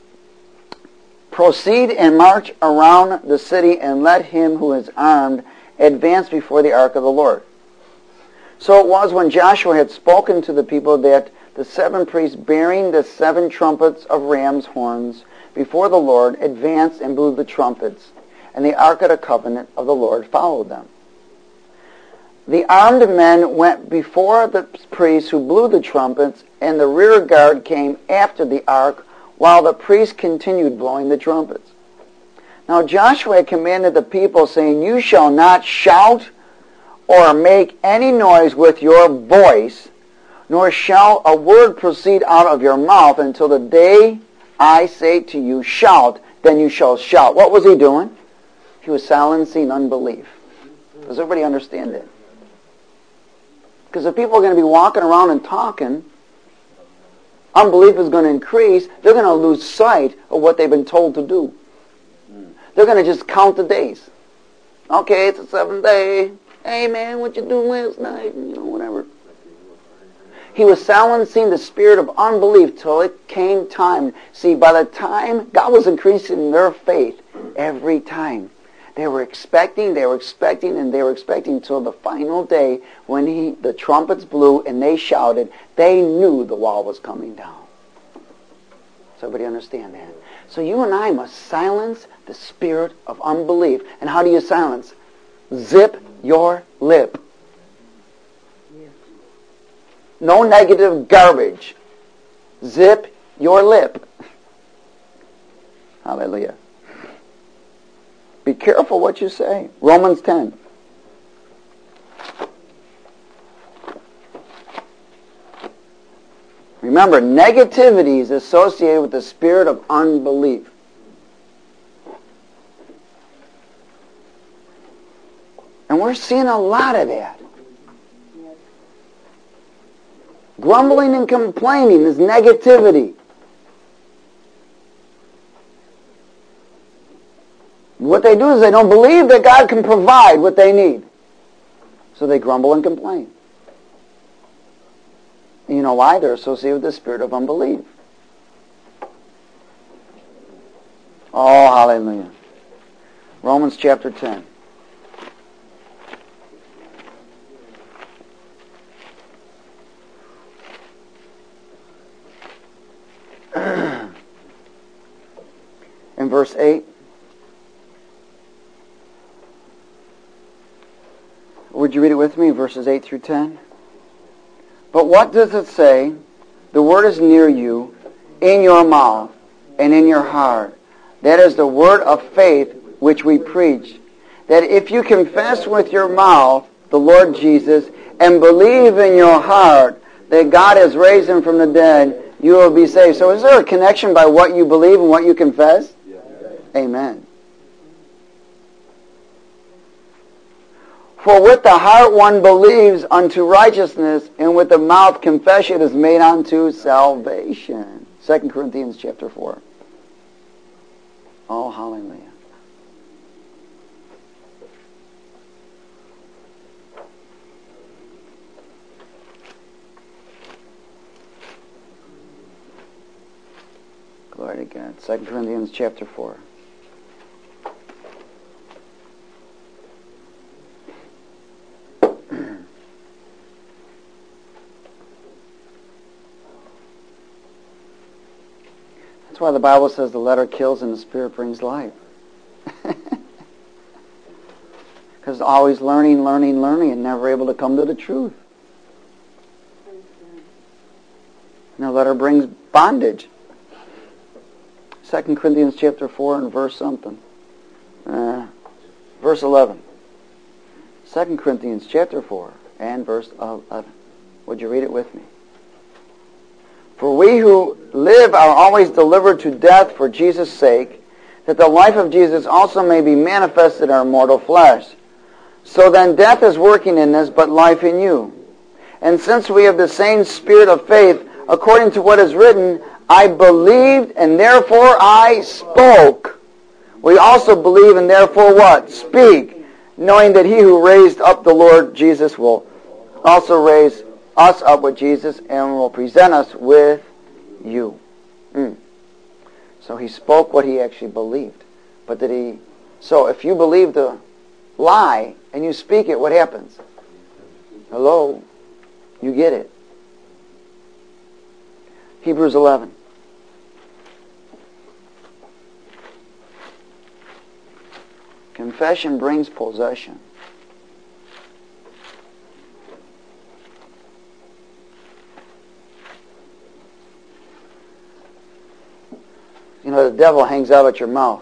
Proceed and march around the city and let him who is armed advance before the ark of the Lord. So it was when Joshua had spoken to the people that the seven priests bearing the seven trumpets of ram's horns before the Lord advanced and blew the trumpets, and the ark of the covenant of the Lord followed them. The armed men went before the priests who blew the trumpets, and the rear guard came after the ark, while the priests continued blowing the trumpets. Now Joshua had commanded the people, saying, You shall not shout or make any noise with your voice, nor shall a word proceed out of your mouth until the day I say to you, shout, then you shall shout. What was he doing? He was silencing unbelief. Does everybody understand that? Because if people are going to be walking around and talking, unbelief is going to increase. They're going to lose sight of what they've been told to do. They're going to just count the days. Okay, it's the seventh day. Hey man, what you doing last night? You know, whatever. He was silencing the spirit of unbelief till it came time. See, by the time God was increasing their faith every time, they were expecting, they were expecting, and they were expecting until the final day when he, the trumpets blew and they shouted, they knew the wall was coming down. Does everybody understand that? So you and I must silence the spirit of unbelief. And how do you silence? Zip your lip. No negative garbage. Zip your lip. Hallelujah. Be careful what you say. Romans ten. Remember, negativity is associated with the spirit of unbelief. And we're seeing a lot of that. Grumbling and complaining is negativity. What they do is they don't believe that God can provide what they need. So they grumble and complain. And you know why? They're associated with the spirit of unbelief. Oh, hallelujah. Romans chapter ten. In verse eight, would you read it with me, verses eight through ten? But what does it say? The word is near you, in your mouth and in your heart. That is the word of faith which we preach. That if you confess with your mouth the Lord Jesus and believe in your heart that God has raised him from the dead, you will be saved. So is there a connection by what you believe and what you confess? Amen. For with the heart one believes unto righteousness, and with the mouth confession is made unto salvation. Second Corinthians chapter four. Oh, hallelujah. Glory to God. Second Corinthians chapter four. That's why the Bible says the letter kills and the Spirit brings life. Because always learning, learning, learning, and never able to come to the truth. And the letter brings bondage. Second Corinthians chapter four and verse something. Uh, verse eleven. Second Corinthians chapter four and verse eleven. Would you read it with me? For we who live are always delivered to death for Jesus' sake, that the life of Jesus also may be manifested in our mortal flesh. So then death is working in us, but life in you. And since we have the same spirit of faith, according to what is written, I believed and therefore I spoke. We also believe and therefore what? Speak, knowing that he who raised up the Lord Jesus will also raise us up with Jesus and will present us with you. Mm. So he spoke what he actually believed. But did he... So if you believe the lie and you speak it, what happens? Hello? You get it. Hebrews eleven. Confession brings possession. You know, the devil hangs out at your mouth.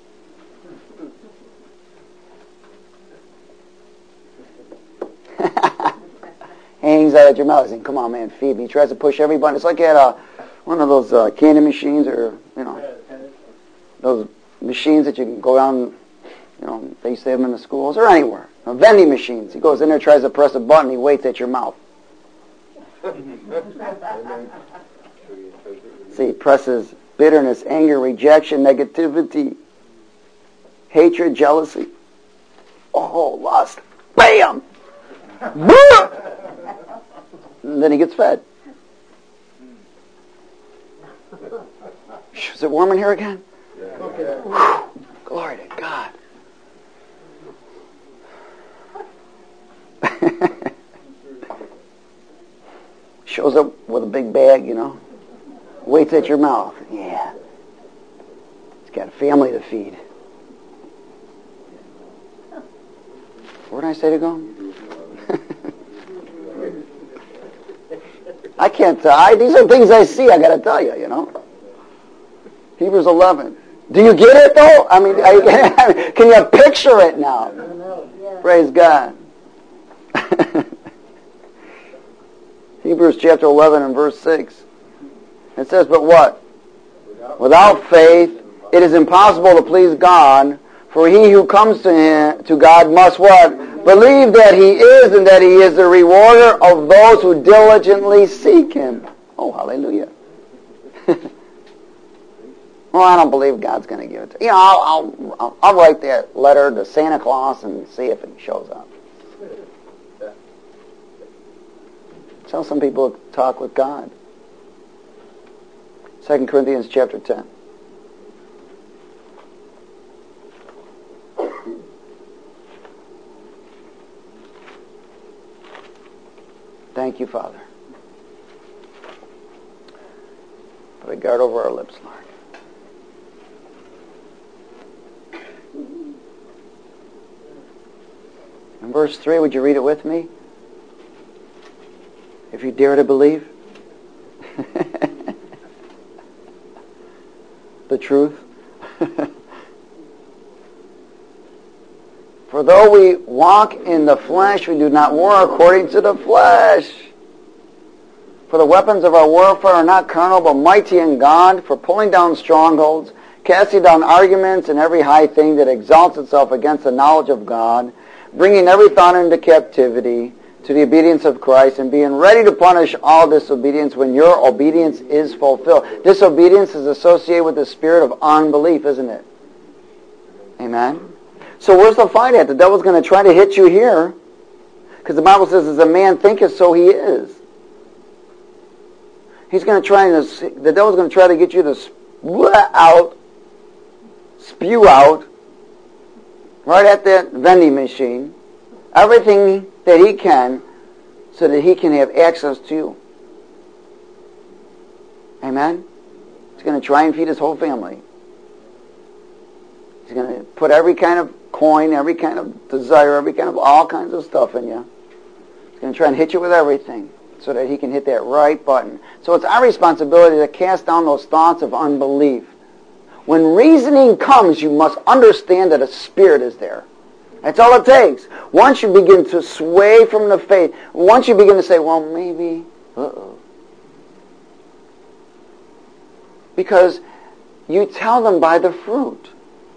Hangs out at your mouth saying, come on, man, feed me. He tries to push every button. It's like at uh, one of those uh, candy machines or, you know, those machines that you can go down, you know, they used to have them in the schools or anywhere. You know, vending machines. He goes in there, tries to press a button, he waits at your mouth. See, he presses bitterness, anger, rejection, negativity, hatred, jealousy. Oh, lust. Bam! And then he gets fed. Is it warm in here again? Yeah. Glory to God. Shows up with a big bag, you know. Waits at your mouth. Yeah. He's got a family to feed. Where did I say to go? I can't tell. I, these are things I see, I got to tell you, you know. Hebrews eleven. Do you get it, though? I mean, you, can you picture it now? Praise God. Hebrews chapter eleven and verse six. It says, but what? Without faith, it is impossible to please God, for he who comes to him, to God must what? Believe that he is and that he is the rewarder of those who diligently seek him. Oh, hallelujah. Well, I don't believe God's going to give it to you. You know, I'll, I'll, I'll write that letter to Santa Claus and see if it shows up. That's how some people talk with God. Second Corinthians chapter ten. Thank you, Father. Put a guard over our lips, Lord. In verse three, would you read it with me? If you dare to believe. The truth. For though we walk in the flesh, we do not war according to the flesh. For the weapons of our warfare are not carnal, but mighty in God, for pulling down strongholds, casting down arguments and every high thing that exalts itself against the knowledge of God, bringing every thought into captivity to the obedience of Christ, and being ready to punish all disobedience when your obedience is fulfilled. Disobedience is associated with the spirit of unbelief, isn't it? Amen? So where's the fight at? The devil's going to try to hit you here, because the Bible says, as a man thinketh, so he is. He's going to try to, the devil's going to try to get you to let out, spew out, right at that vending machine, everything that he can so that he can have access to you. Amen? He's going to try and feed his whole family. He's going to put every kind of coin, every kind of desire, every kind of all kinds of stuff in you. He's going to try and hit you with everything so that he can hit that right button. So it's our responsibility to cast down those thoughts of unbelief. When reasoning comes, you must understand that a spirit is there. That's all it takes. Once you begin to sway from the faith, once you begin to say, well, maybe, uh-oh. Because you tell them by the fruit.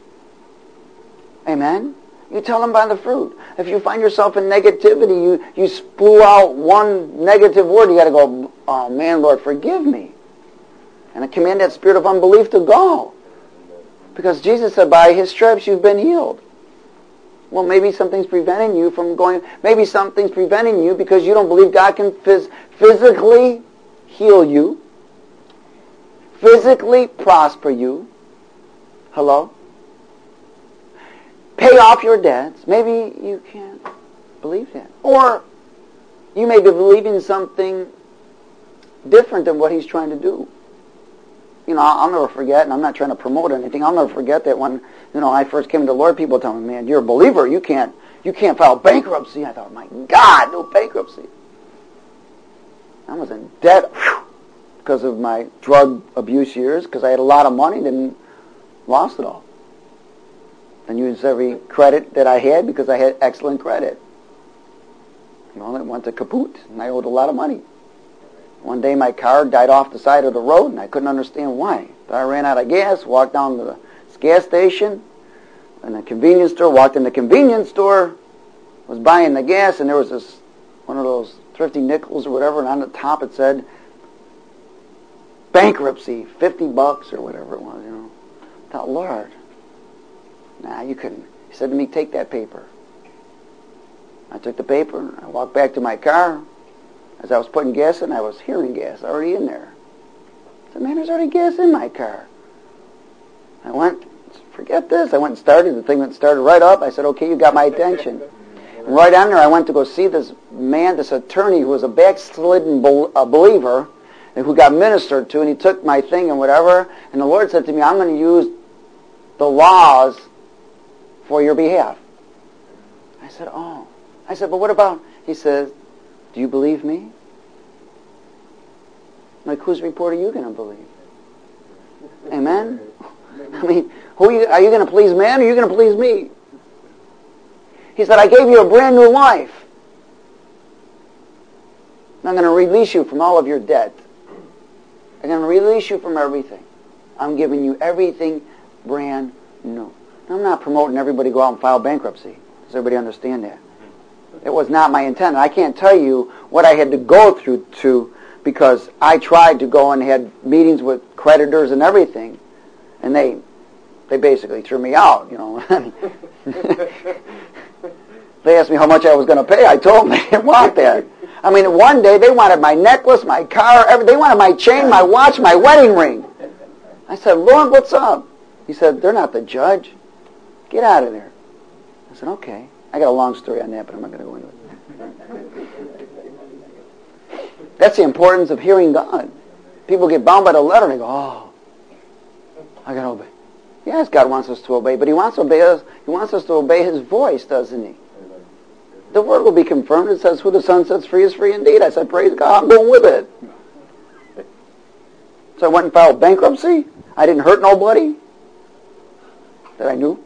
Amen? You tell them by the fruit. If you find yourself in negativity, you, you spew out one negative word, you got to go, oh man, Lord, forgive me. And I command that spirit of unbelief to go. Because Jesus said, by his stripes you've been healed. Well, maybe something's preventing you from going, maybe something's preventing you because you don't believe God can phys- physically heal you, physically prosper you. Hello? Pay off your debts. Maybe you can't believe that. Or you may be believing something different than what he's trying to do. You know, I'll never forget, and I'm not trying to promote anything, I'll never forget that when, you know, I first came to the Lord, people tell me, man, you're a believer, you can't, you can't file bankruptcy. I thought, my God, no bankruptcy. I was in debt whew, because of my drug abuse years, because I had a lot of money, then lost it all. And used every credit that I had because I had excellent credit. Well, it went to kaput, and I owed a lot of money. One day my car died off the side of the road, and I couldn't understand why. So I ran out of gas, walked down to the gas station, and the convenience store, walked in the convenience store, was buying the gas, and there was this, one of those thrifty nickels or whatever, and on the top it said, bankruptcy, fifty bucks or whatever it was, you know. I thought, Lord, nah, you couldn't. He said to me, take that paper. I took the paper, and I walked back to my car. As I was putting gas in, I was hearing gas already in there. I said, man, there's already gas in my car. I went, forget this. I went and started. The thing went started right up. I said, okay, you got my attention. And right on there, I went to go see this man, this attorney who was a backslidden bel- a believer and who got ministered to, and he took my thing and whatever, and the Lord said to me, I'm going to use the laws for your behalf. I said, oh. I said, but what about, he says, do you believe me? Like, whose report are you going to believe? Amen? I mean, who are you, are you going to please man or are you going to please me? He said, I gave you a brand new life. I'm going to release you from all of your debt. I'm going to release you from everything. I'm giving you everything brand new. I'm not promoting everybody to go out and file bankruptcy. Does everybody understand that? It was not my intent. I can't tell you what I had to go through to, because I tried to go and had meetings with creditors and everything, and they they basically threw me out, you know. They asked me how much I was going to pay. I told them they didn't want that. I mean, one day they wanted my necklace, my car, every, they wanted my chain, my watch, my wedding ring. I said, Lord, what's up? He said, they're not the judge. Get out of there. I said, okay. I got a long story on that, but I'm not going to go into it. That's the importance of hearing God. People get bound by the letter and they go, oh, I got to obey. Yes, God wants us to obey, but He wants to obey us. He wants us to obey His voice, doesn't He? The word will be confirmed. It says, who the Son sets free is free indeed. I said, praise God, I'm going with it. So I went and filed bankruptcy. I didn't hurt nobody that I knew.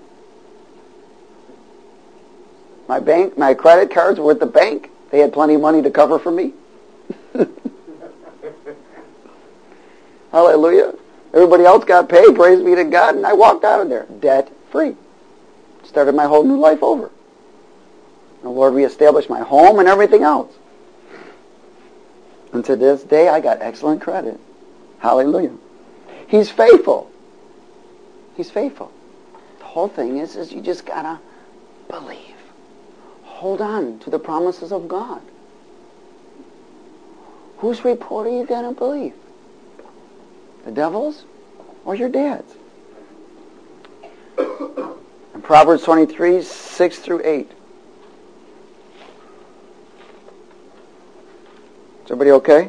My bank, my credit cards were at the bank. They had plenty of money to cover for me. Hallelujah. Everybody else got paid, praise be to God, and I walked out of there debt-free. Started my whole new life over. The Lord reestablished my home and everything else. And to this day, I got excellent credit. Hallelujah. He's faithful. He's faithful. The whole thing is, is you just got to believe. Hold on to the promises of God. Whose report are you going to believe? The devil's? or your dad's. In Proverbs twenty-three, six through eight. Is everybody okay?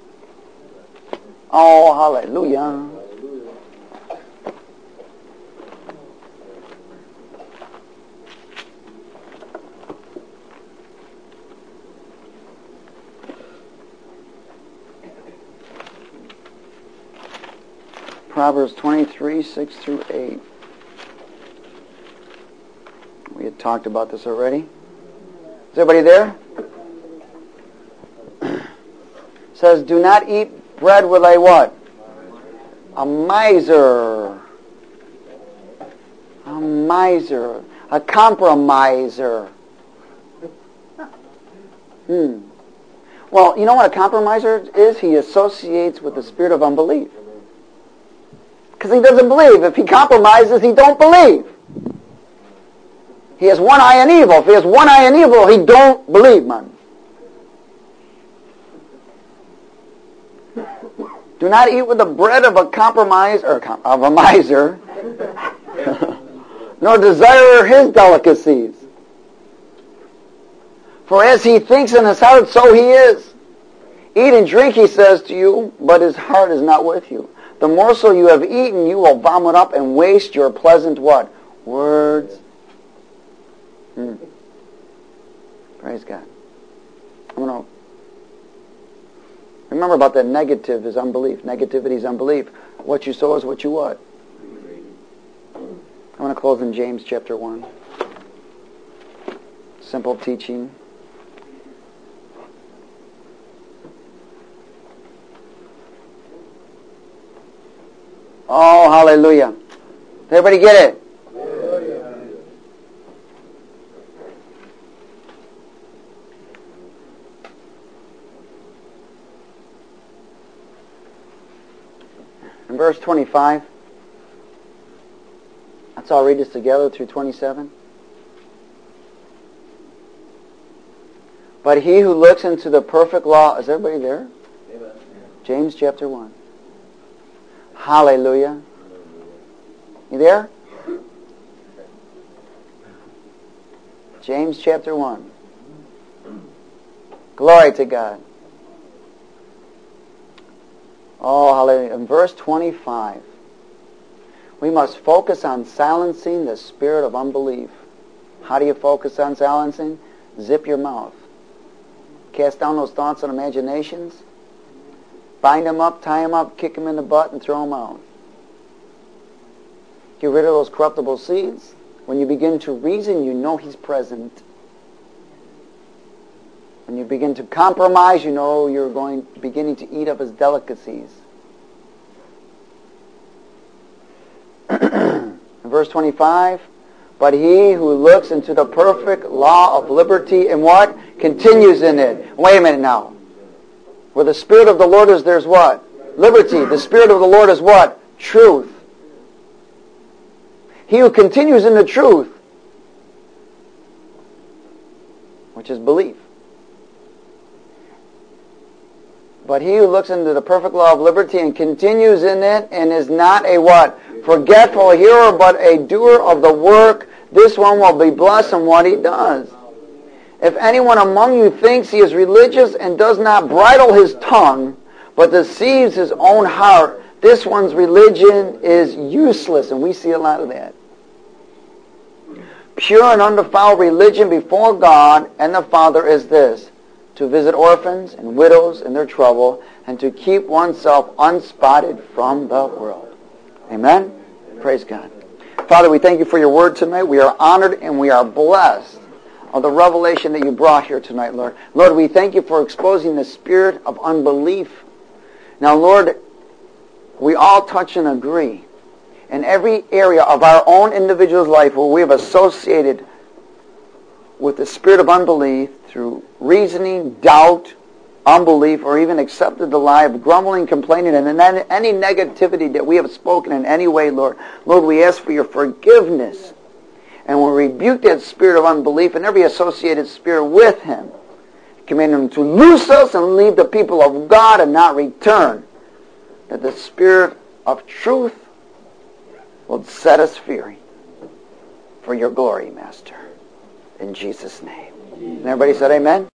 Oh, hallelujah. Proverbs twenty-three, six through eight. We had talked about this already. Is everybody there? It says, do not eat bread with a what? A miser. A miser. A compromiser. Hmm. Well, you know what a compromiser is? He associates with the spirit of unbelief. Because he doesn't believe. If he compromises, he don't believe. He has one eye in evil. If he has one eye in evil, he don't believe, man. Do not eat with the bread of a compromise or of a miser, nor desire his delicacies. For as he thinks in his heart, so he is. Eat and drink, he says to you, but his heart is not with you. The morsel you have eaten, you will vomit up and waste your pleasant what? Words. Hmm. Praise God. I'm going to remember about that negative is unbelief. Negativity is unbelief. What you sow is what you what? I'm going to close in James chapter one. Simple teaching. Oh, hallelujah. Did everybody get it? Hallelujah. In verse twenty-five, let's all read this together through twenty-seven. But he who looks into the perfect law, is everybody there? Amen. James chapter one. Hallelujah. You there? James chapter one. Glory to God. Oh, hallelujah. In verse twenty-five, we must focus on silencing the spirit of unbelief. How do you focus on silencing? Zip your mouth. Cast down those thoughts and imaginations. Bind them up, tie them up, kick them in the butt, and throw them out. Get rid of those corruptible seeds. When you begin to reason, you know He's present. When you begin to compromise, you know you're going beginning to eat up His delicacies. Verse twenty-five, but he who looks into the perfect law of liberty and what? Continues in it. Wait a minute now. Where the Spirit of the Lord is, there's what? Liberty. The Spirit of the Lord is what? Truth. He who continues in the truth, which is belief. But he who looks into the perfect law of liberty and continues in it and is not a what? Forgetful hearer, but a doer of the work, this one will be blessed in what he does. If anyone among you thinks he is religious and does not bridle his tongue, but deceives his own heart, this one's religion is useless, and we see a lot of that. Pure and undefiled religion before God and the Father is this: to visit orphans and widows in their trouble, and to keep oneself unspotted from the world. Amen? Amen. Praise God. Father, we thank you for your word tonight. We are honored and we are blessed of the revelation that you brought here tonight, Lord. Lord, we thank you for exposing the spirit of unbelief. Now, Lord, we all touch and agree in every area of our own individual's life where we have associated with the spirit of unbelief through reasoning, doubt, unbelief, or even accepted the lie of grumbling, complaining, and any negativity that we have spoken in any way, Lord. Lord, we ask for your forgiveness. And we rebuke that spirit of unbelief and every associated spirit with him. Command him to loose us and leave the people of God and not return. That the spirit of truth will set us free for your glory, Master. In Jesus' name. And everybody said amen?